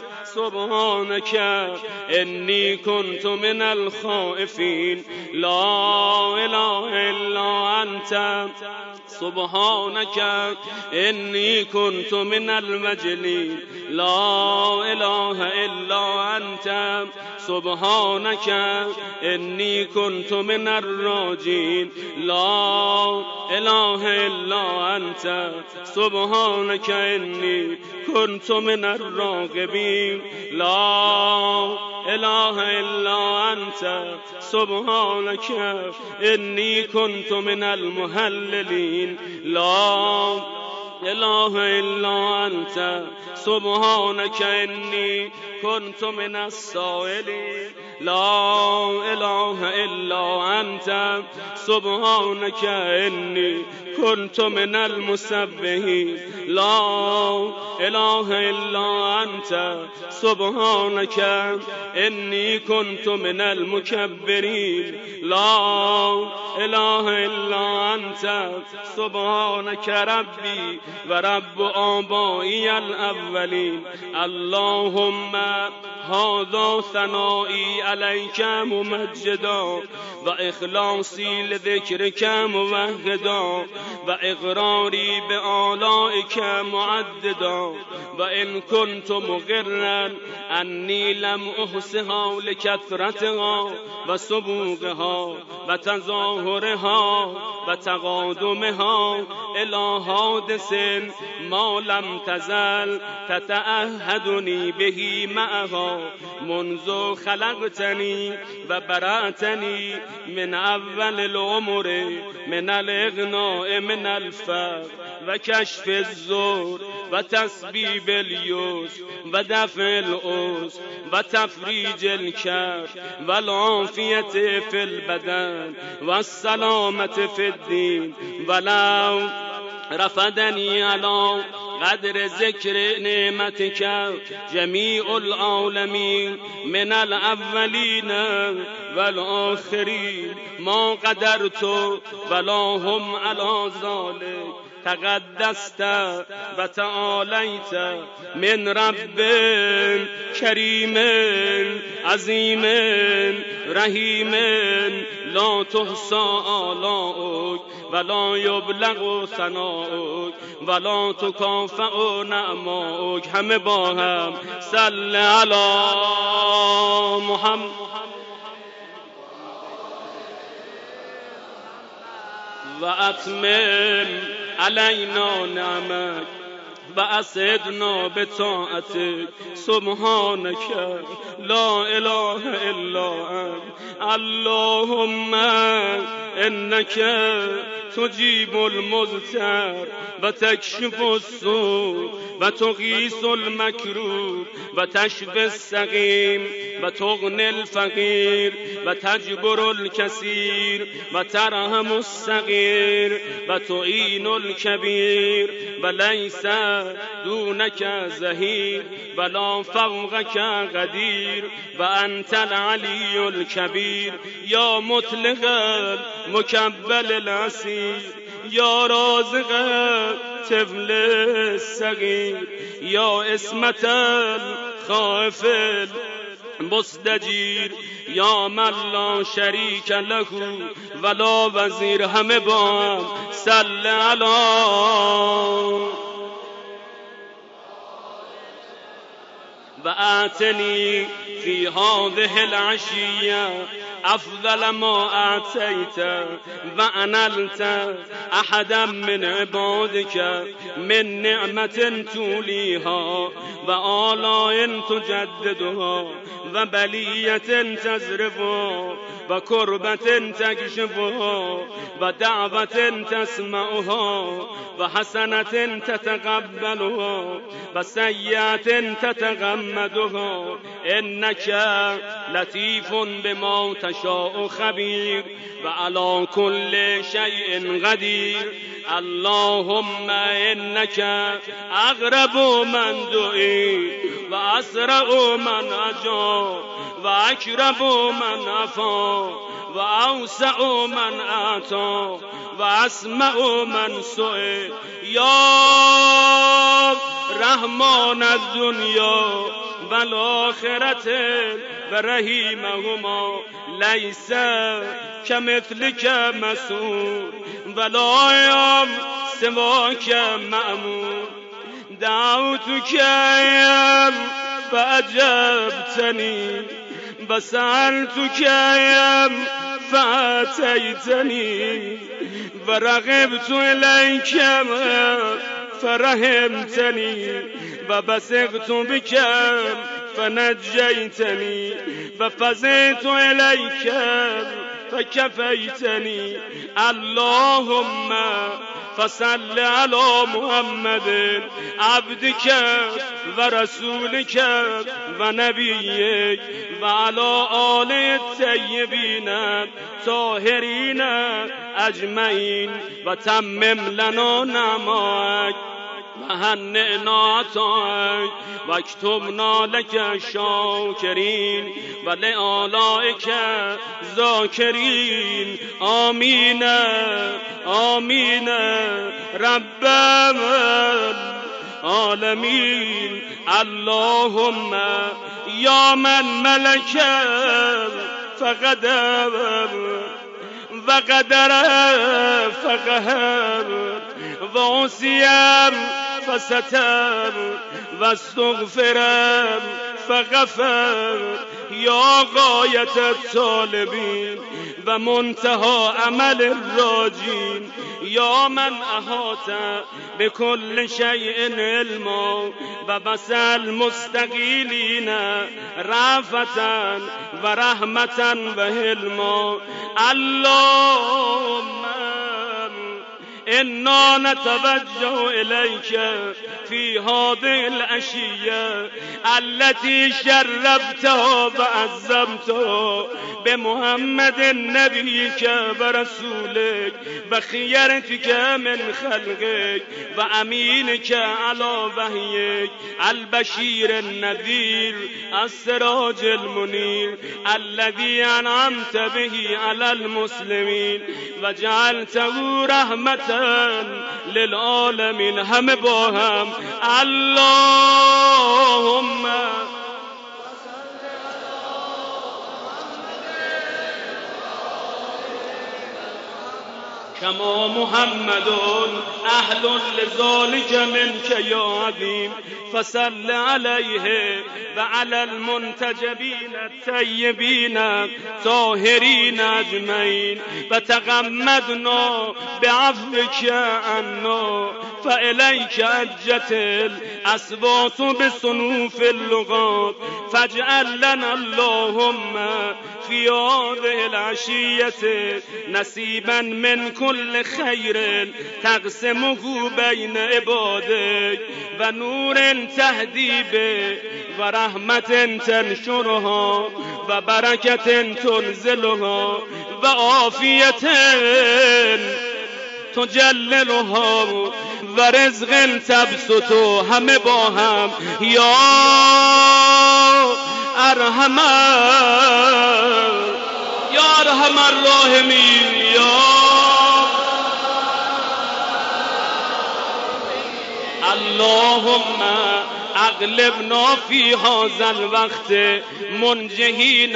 سبحانك انی کنت من الخائفین لا اله الا انت سبحانك انی کنت من الوجلین لا اله الا انت سبحانك انی کنت من الراجین لا اله الا انت سبحانك انی کنت من الراغبین لا اله الا انت سبحانك انی کنت من المهللین لا اله الا انت سبحانك انی کنت من السائلین لا اله الا انت سبحانك انی کنت من المسبحین لا اله الا انت سبحانك انی کنت من المکبرین لا اله الا انت سبحانك ربی و رب آبائی الاولین اللهم هذا ثنائی علیک ممجدا و اخلاصی لذکرک موحدا و اقراری به آلائک معددا و ان کنت مقرا انی لم احصها لکثرتها و سبوقها و تظاهرها و تقادمها الی حادث ما لم تزل تتعهدنی به معها منذ خلقتنی و برأتنی من اول العمر من الاغناء من الفقر و کشف الزور و تسبیب الیسر و دفع العسر و تفریج الکرب و العافیت فی البدن و السلامت فی الدین ولو رفدنی علی قدر ذکر نعمتك جمیع العالمین من الاولین والآخرین ما قدرت ولا هم علی ذلک تقدست و تعالیت من رب کریم عظیم رحیم لا تحصى آلاؤک ولا یبلغ ثناؤک ولا تکافئ نعماؤک. همه با هم صل علی محمد و اتمم علینا نعمک و اسعدنا بطاعتک سبحانک لا اله الا انت اللهم انک تجیب المضطر و تکشف السوء و تغیث المکروب و تشفی السقیم و تغنی الفقیر و تجبر الکثیر و ترحم الصغیر و تعین الکبیر و لیس دونک ظهیر ولا فوقک قدیر و انت العلی الکبیر یا مطلق مکبل الاسیر یا رازق طفل الصغیر یا اسمت الخائف مستجیر یا من لا شریک له ولا وزیر. همه با هم صل علی و آتنی فی هذه العشیه افضل ما اعطیت و انلت احدا من عبادك من نعمت تولیها و آلاء تجددها و بلیت تزرفها و کربت تکشفها و دعوت تسمعها و حسنت تتقبلها و سیئت تتغمدها انک لطیف بما تشاء خبیر و علی کل شیء قدیر. اللهم انک اقرب من دعی و اسرع من اجاب و اکرم من عفا و اوسع من اعطا و اسمع من سئل یا رحمان الدنیا و الاخرت و رحیمهما لیس کمثلک مسئول ولا یم سواک مأمون دعوتک فأجبتنی و سألتک فأتیتنی و رغبت الیک فرحمتنی و بسقت بک فنجیتنی و فزعت الیک فکفیتنی. اللهم فصل علی محمد عبدک و رسولک و نبیک و علی آل الطیبین طاهرین اجمعین و تمم لنا نعماک و هنئنا عطاک و اکتبنا لک شاکرین و لآلائک ذاکرین. آمین آمین رب العالمین. اللهم یا من ملک فقدر و قدر فقهر و عصیم فستر و استغفر فغفر. یا غایت الطالبین و منتهى عمل الراجین. یا من احاط بكل شیء علما و بسل المستقیلین رأفة و رحمة و حلما. اللهم انا نتوجه الیک فی هذه العشیه التي شرفتها و عظمتها بمحمد نبیک و رسولک و خیرتک من خلقک و امینک علی وحیک البشیر النذیر السراج المنیر الذي انعمت به علی المسلمین و جعلته رحمتا للعالمین. همه با هم اللهم کما محمد اهل لذلك منك یا عظیم فصل علیه و علی المنتجبین الطیبین طاهرین اجمعین و تغمدنا بعفوک عنا فالیک اجت الاصوات بصنوف اللغات فاجعل لنا اللهم فی هذه العشیة نصیبا من كل خیر تقسمه بین عبادک و نور تهدی به و رحمت تنشرها و برکت تنزلها و عافیت تجللها و رزق تبسط. همه با هم یا ارحم الراحمین یا اللهم اغلبنا فی هذا الوقت منجحین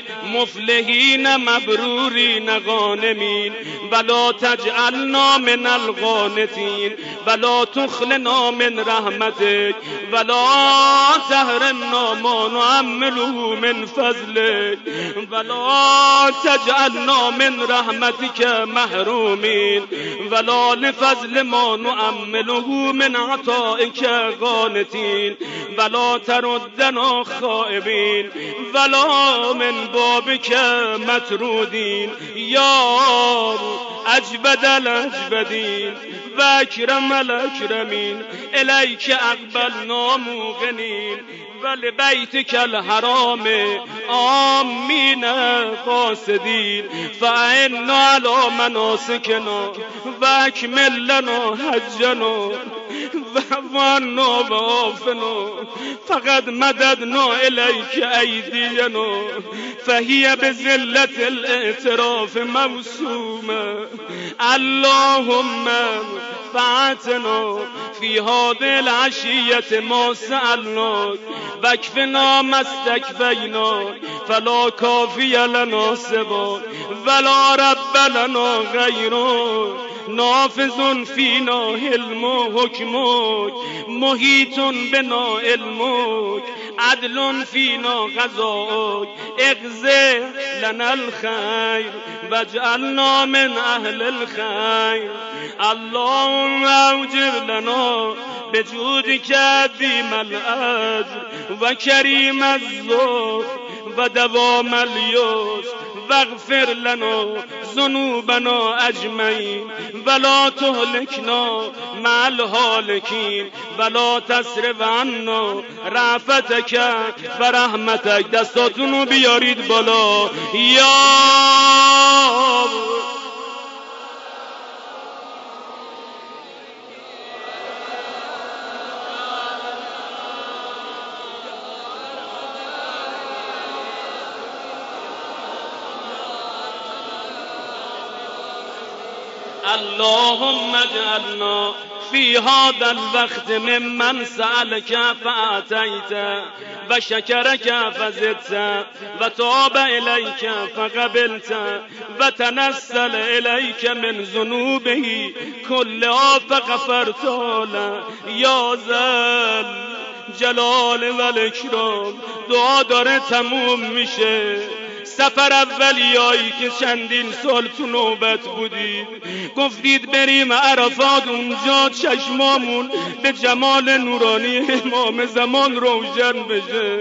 مفلحین مبرورین غانمین ولا تجعلنا من القانتین ولا تخلنا من رحمتک ولا تحرمنا ما نعمله من فضلک ولا تجعلنا من رحمتک محرومین ولا لفضل ما نعمله من عطائک قانتین ولا تردنا خائبین ولا من بابک مطرودین یا اجبد الاجبدین و اکرم الاکرمین الیک اقبلنا موقنین ولبیتک الحرام آمین قاصدین فاعنا علی مناسکنا و اکمل لنا حجنا وعنا وعافنا فقد مددنا الیک ایدینا فهی بذلت الاعتراف موسومه اللهم فاعتنا فی هذه العشیة ما سألناک واکفنا ما استکفینا فلا کافی لنا سواک ولا رب لنا غیرک نافذ فینا حلم و حکمک محیط بنا علمک عدل فینا قضاءک اقضی لنا الخیر واجعلنا من اهل الخیر اللهم اوجب لنا بجودک عظیم الاجر و کریم الذوق و دوام الیسر واغفر لنا ذنوبنا اجمعین ولا تهلكنا مع الهالکین ولا تصرف عنا رأفتک و رحمتک. دستاتونو بیارید بالا یا اللهم اجعلنا فی هذا الوقت ممن سألك فأعطیت و شکرک فزدت و تاب الیک فقبلت و تنزل الیک من ذنوبه کلها فغفرت له یا ذل جلال و الاکرام. دعا داره تموم میشه. سفر اولیایی که چندین سال تو نوبت بودید گفتید بریم عرفات، اونجا چشمامون به جمال نورانی امام زمان روشن بشه.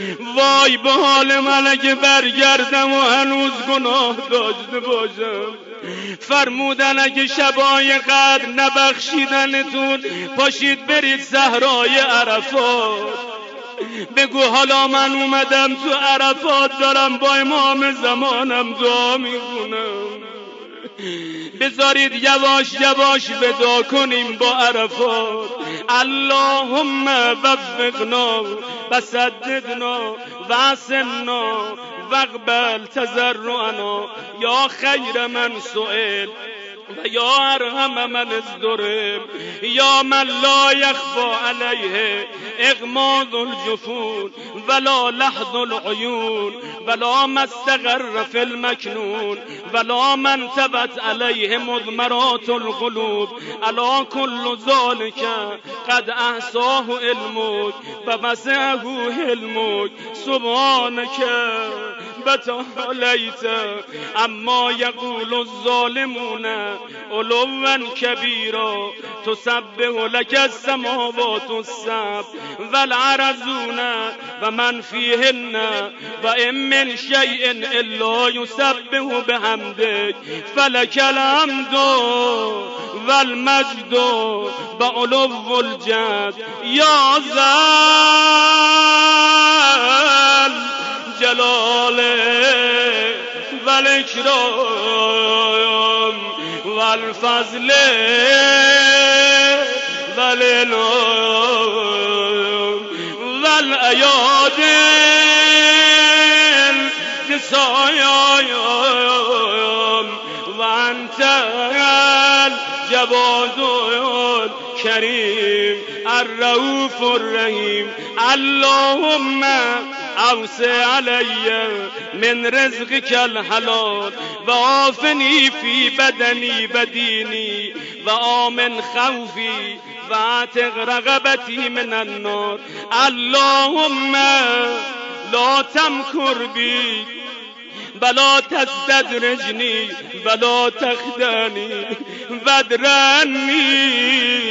وای به حال من اگه برگردم و هنوز گناه داشته باشم. فرمودن اگه شبای قدر نبخشیدنتون پاشید برید صحرای عرفات. بگو حالا من اومدم تو عرفات دارم با امام زمانم دعا میکنم. بذارید یواش یواش ودا کنیم با عرفات. اللهم وفقنا وسددنا واسمنا واقبل تضرعنا یا خیر من سئل و یا ارحم من ازدرم یا من لا یخفی علیه اغماض الجفون ولا لحظ العیون ولا ما استقر فی المکنون ولا من تبت علیه مضمرات القلوب الا کل ذلک قد احصاه علمک و وسعه علمک سبحانک بتعالیت اما یقول الظالمون علوا کبیرا تسبح لك السماوات السبع والارضون و من فیهن و ان من شیء الا یسبح بحمدک فلک الحمد والمجد بعلو الجد یا ذل جلال والاکرام والفضل والانعام والایاد التسایام و انت الجواد الکریم الرؤوف الرحیم. اللهم اوسع علی من رزقک الحلال و عافنی فی بدنی و دینی و آمن خوفی و اعتق رقبتی من النار. اللهم لا تمکر بی ولا تستدرجنی ولا تخدعنی وادرنی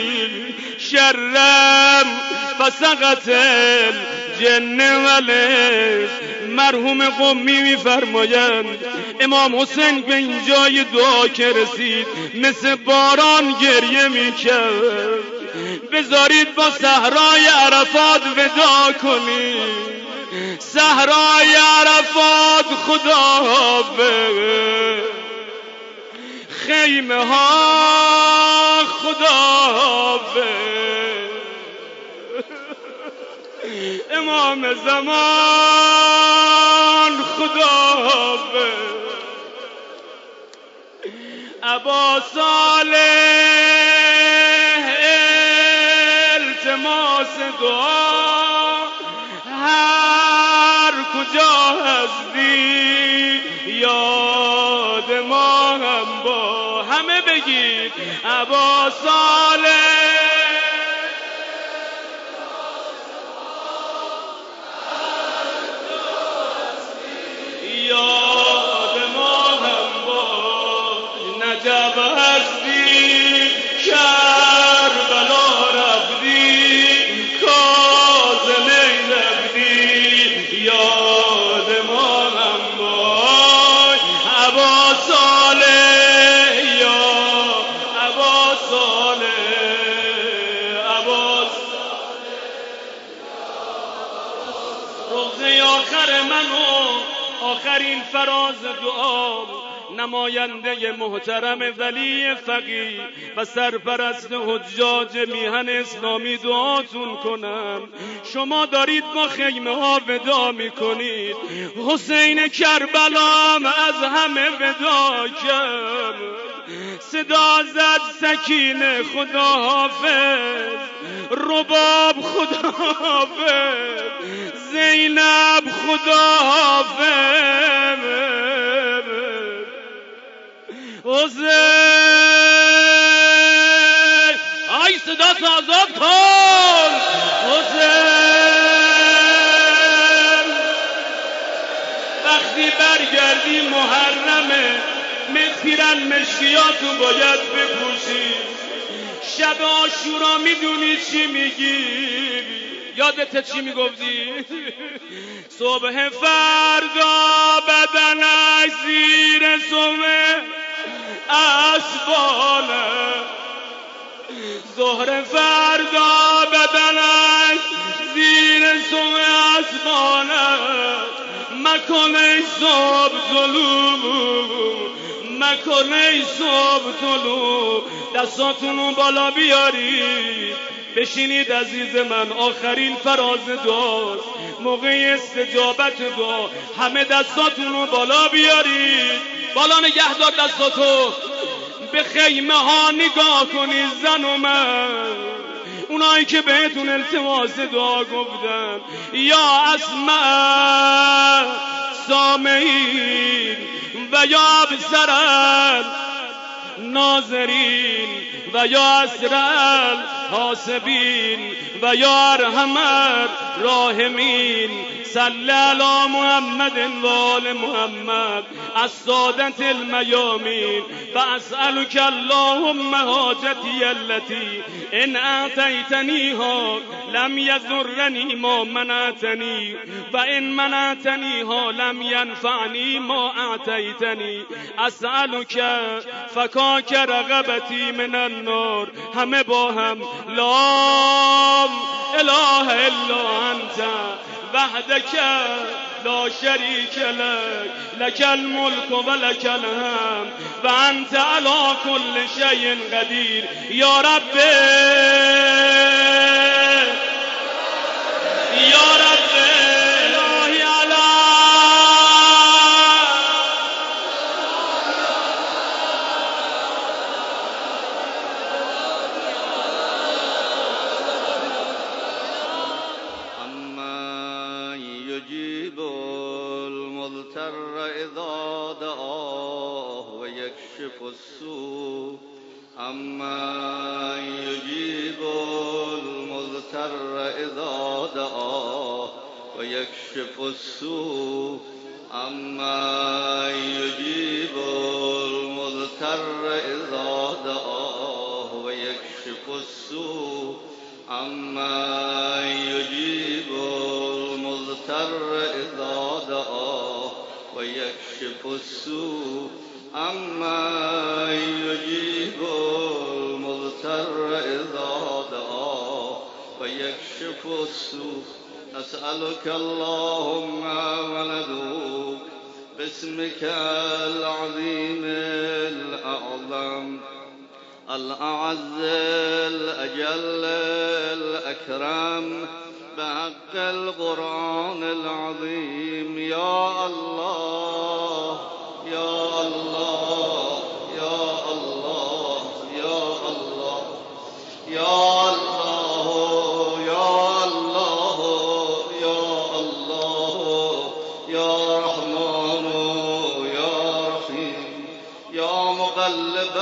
شرم فسقط الجن والانس. مرحوم قمی میفرمایند امام حسین به اینجای دعا که رسید مثل باران گریه میکرد. بذارید با صحرای عرفات ودا کنید. صحرای عرفات خدا حافظ، خیمه ها خدا حافظ، امام زمان خدا حافظ، ابا صالح التماس دعا هر کجا هستی یاد ما هم با همه بگید ابا صالح یاد ما هم با نجف هستی کربلا رفتی کاظم نبدی یاد ما هم با ابا صالح یا ابا صالح ابا روزه آخر منو آخرین فراز دعا نماینده محترم ولی فقیه و سرپرست حجاج میهن اسلامی دعاتون کنم. شما دارید با خیمه ها ودا میکنید. حسین کربلام از همه ودا کرد. صدا زد سکینه خدا حافظ، رباب خدا حافظ، زینب خدا حافظ، حسین آی صدا آزاد کن حسین. وقتی برگردی محرمه پیرن مشکیاتو باید بپوشی. شب عاشورا میدونی چی میگی؟ یادت چی میگفتی؟ صبح فردا بدنش زیر سمه اسبانه ظهر فردا بدنش زیر سوم اسبانه مکن ای صبح طلوع مکن ای صبح طلوع دستاتونو بالا بیارید بشینید عزیز من آخرین فراز دعاست موقع استجابت دعا همه دستاتونو بالا بیارید بالا نگه دار دستاتو به خیمه ها نگاه کنید زن و من اونایی که بهتون التماس دعا گفتن یا اسمع سامعین و یا ابصر ناظرین و یا اسرع حاسبین و یا ارحم راحمین صلی علی محمد و آل محمد السادة المیامین و اسألک اللهم حاجتی التي ان اعطیتنیها لم یضرنی ما منعتنی و ان منعتنیها لم ینفعنی ما اعطیتنی اسألک فکاک رغبتی من النار همه با هم لا اله الا انت وحدك لا شريك لك لك الملك ولك الحمد وأنت على كل شيء قدير يا رب يا رب إلهي على يجيب المضطر إذا دعاه ويكشف السوء أما يجيب المضطر إذا دعاه ويكشف السوء أما يجيب المضطر إذا دعاه ويكشف السوء أما يجيب المضطر إذا دعاه ويكشف السوء أما يجيب المضطر إذا دعاه ويكشف السوء أسألك اللهم وندعوك باسمك العظيم الأعظم الأعز الأجل الأكرم بحق القرآن العظيم يا الله يا الله يا الله يا الله يا الله يا الله يا الله يا رحمن يا رحيم يا مقلب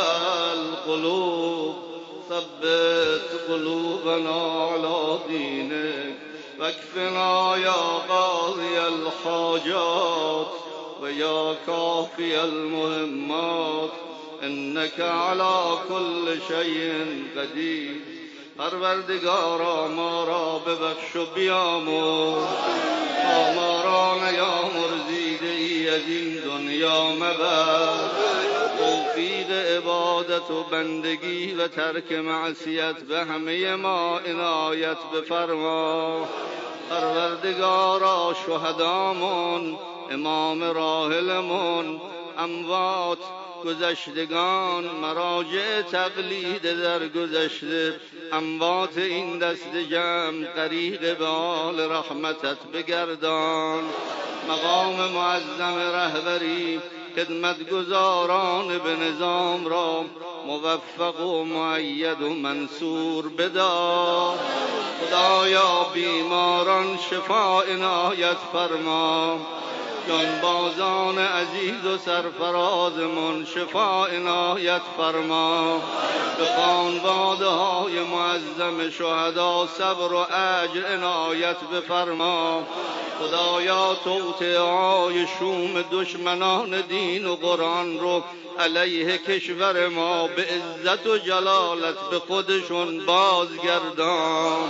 القلوب ثبت قلوبنا على دينك واكفنا يا قاضي الحاجات ويا كافي المهمات إنك على كل شيء قدير پروردگارا ما را ببخش و بیامرز ما را نیامرز دیده ای از این دنیا مبر توفیق عبادت و بندگی و ترک معصیت به همه ما عنایت بفرما پروردگارا شهدامون امام راحلمون اموات گذشتگان مراجع تقلید در گذشته اموات این دست جمع غریق به آل رحمتت بگردان مقام معظم رهبری خدمتگزاران به نظام را موفق و مؤید و منصور بدار خدایا بیماران شفا عنایت فرما جانبازان عزیز و سرفرازمان شفا عنایت فرما به خانواده های معظم شهدا صبر و اجر عنایت بفرما خدایا توطئه‌های شوم دشمنان دین و قرآن رو علیه کشور ما به عزت و جلالت به خودشون بازگردان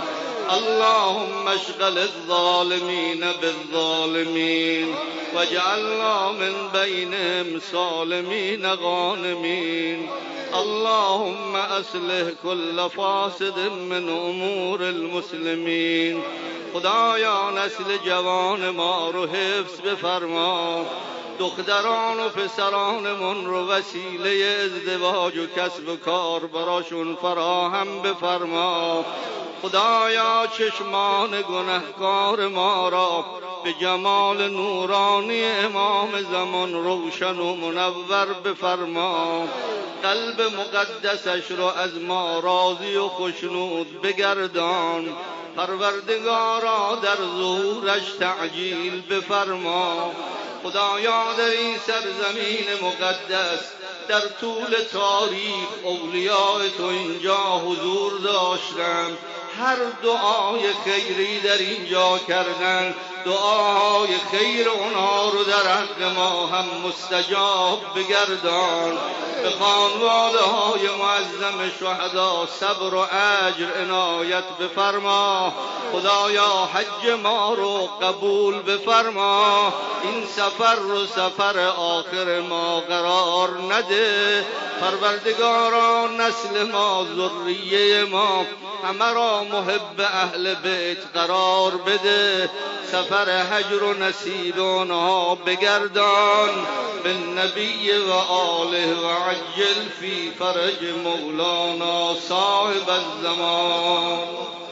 اللهم اشغل الظالمين بالظالمين واجعلنا من بينهم سالمين غانمين. اللهم اصلح كل فاسد من امور المسلمین. خدایا نسل جوان ما رو حفظ بفرما، دختران و پسرانمون رو وسیله ازدواج و کسب و کار براشون فراهم بفرما. خدایا چشمان گنهکار ما را به جمال نورانی امام زمان روشن و منور بفرما. قلب مقدسش رو از ما راضی و خوشنود بگردان. پروردگارا در ظهورش تعجیل بفرما. خدایا در این سرزمین مقدس در طول تاریخ اولیاء تو اینجا حضور داشتند، هر دعای خیری در اینجا کردن، دعاهای خیر اونها رو در حق ما هم مستجاب بگردان. به خانواده های معظم شهدا صبر و اجر عنایت بفرما. خدایا حج ما رو قبول بفرما. این سفر رو سفر آخر ما قرار نده. پروردگارا نسل ما ذریه ما همه را محب اهل بیت قرار بده. سفر هجر و نصیب آنها بگردان. بالنبی و آله و عجل فی فرج مولانا صاحب الزمان.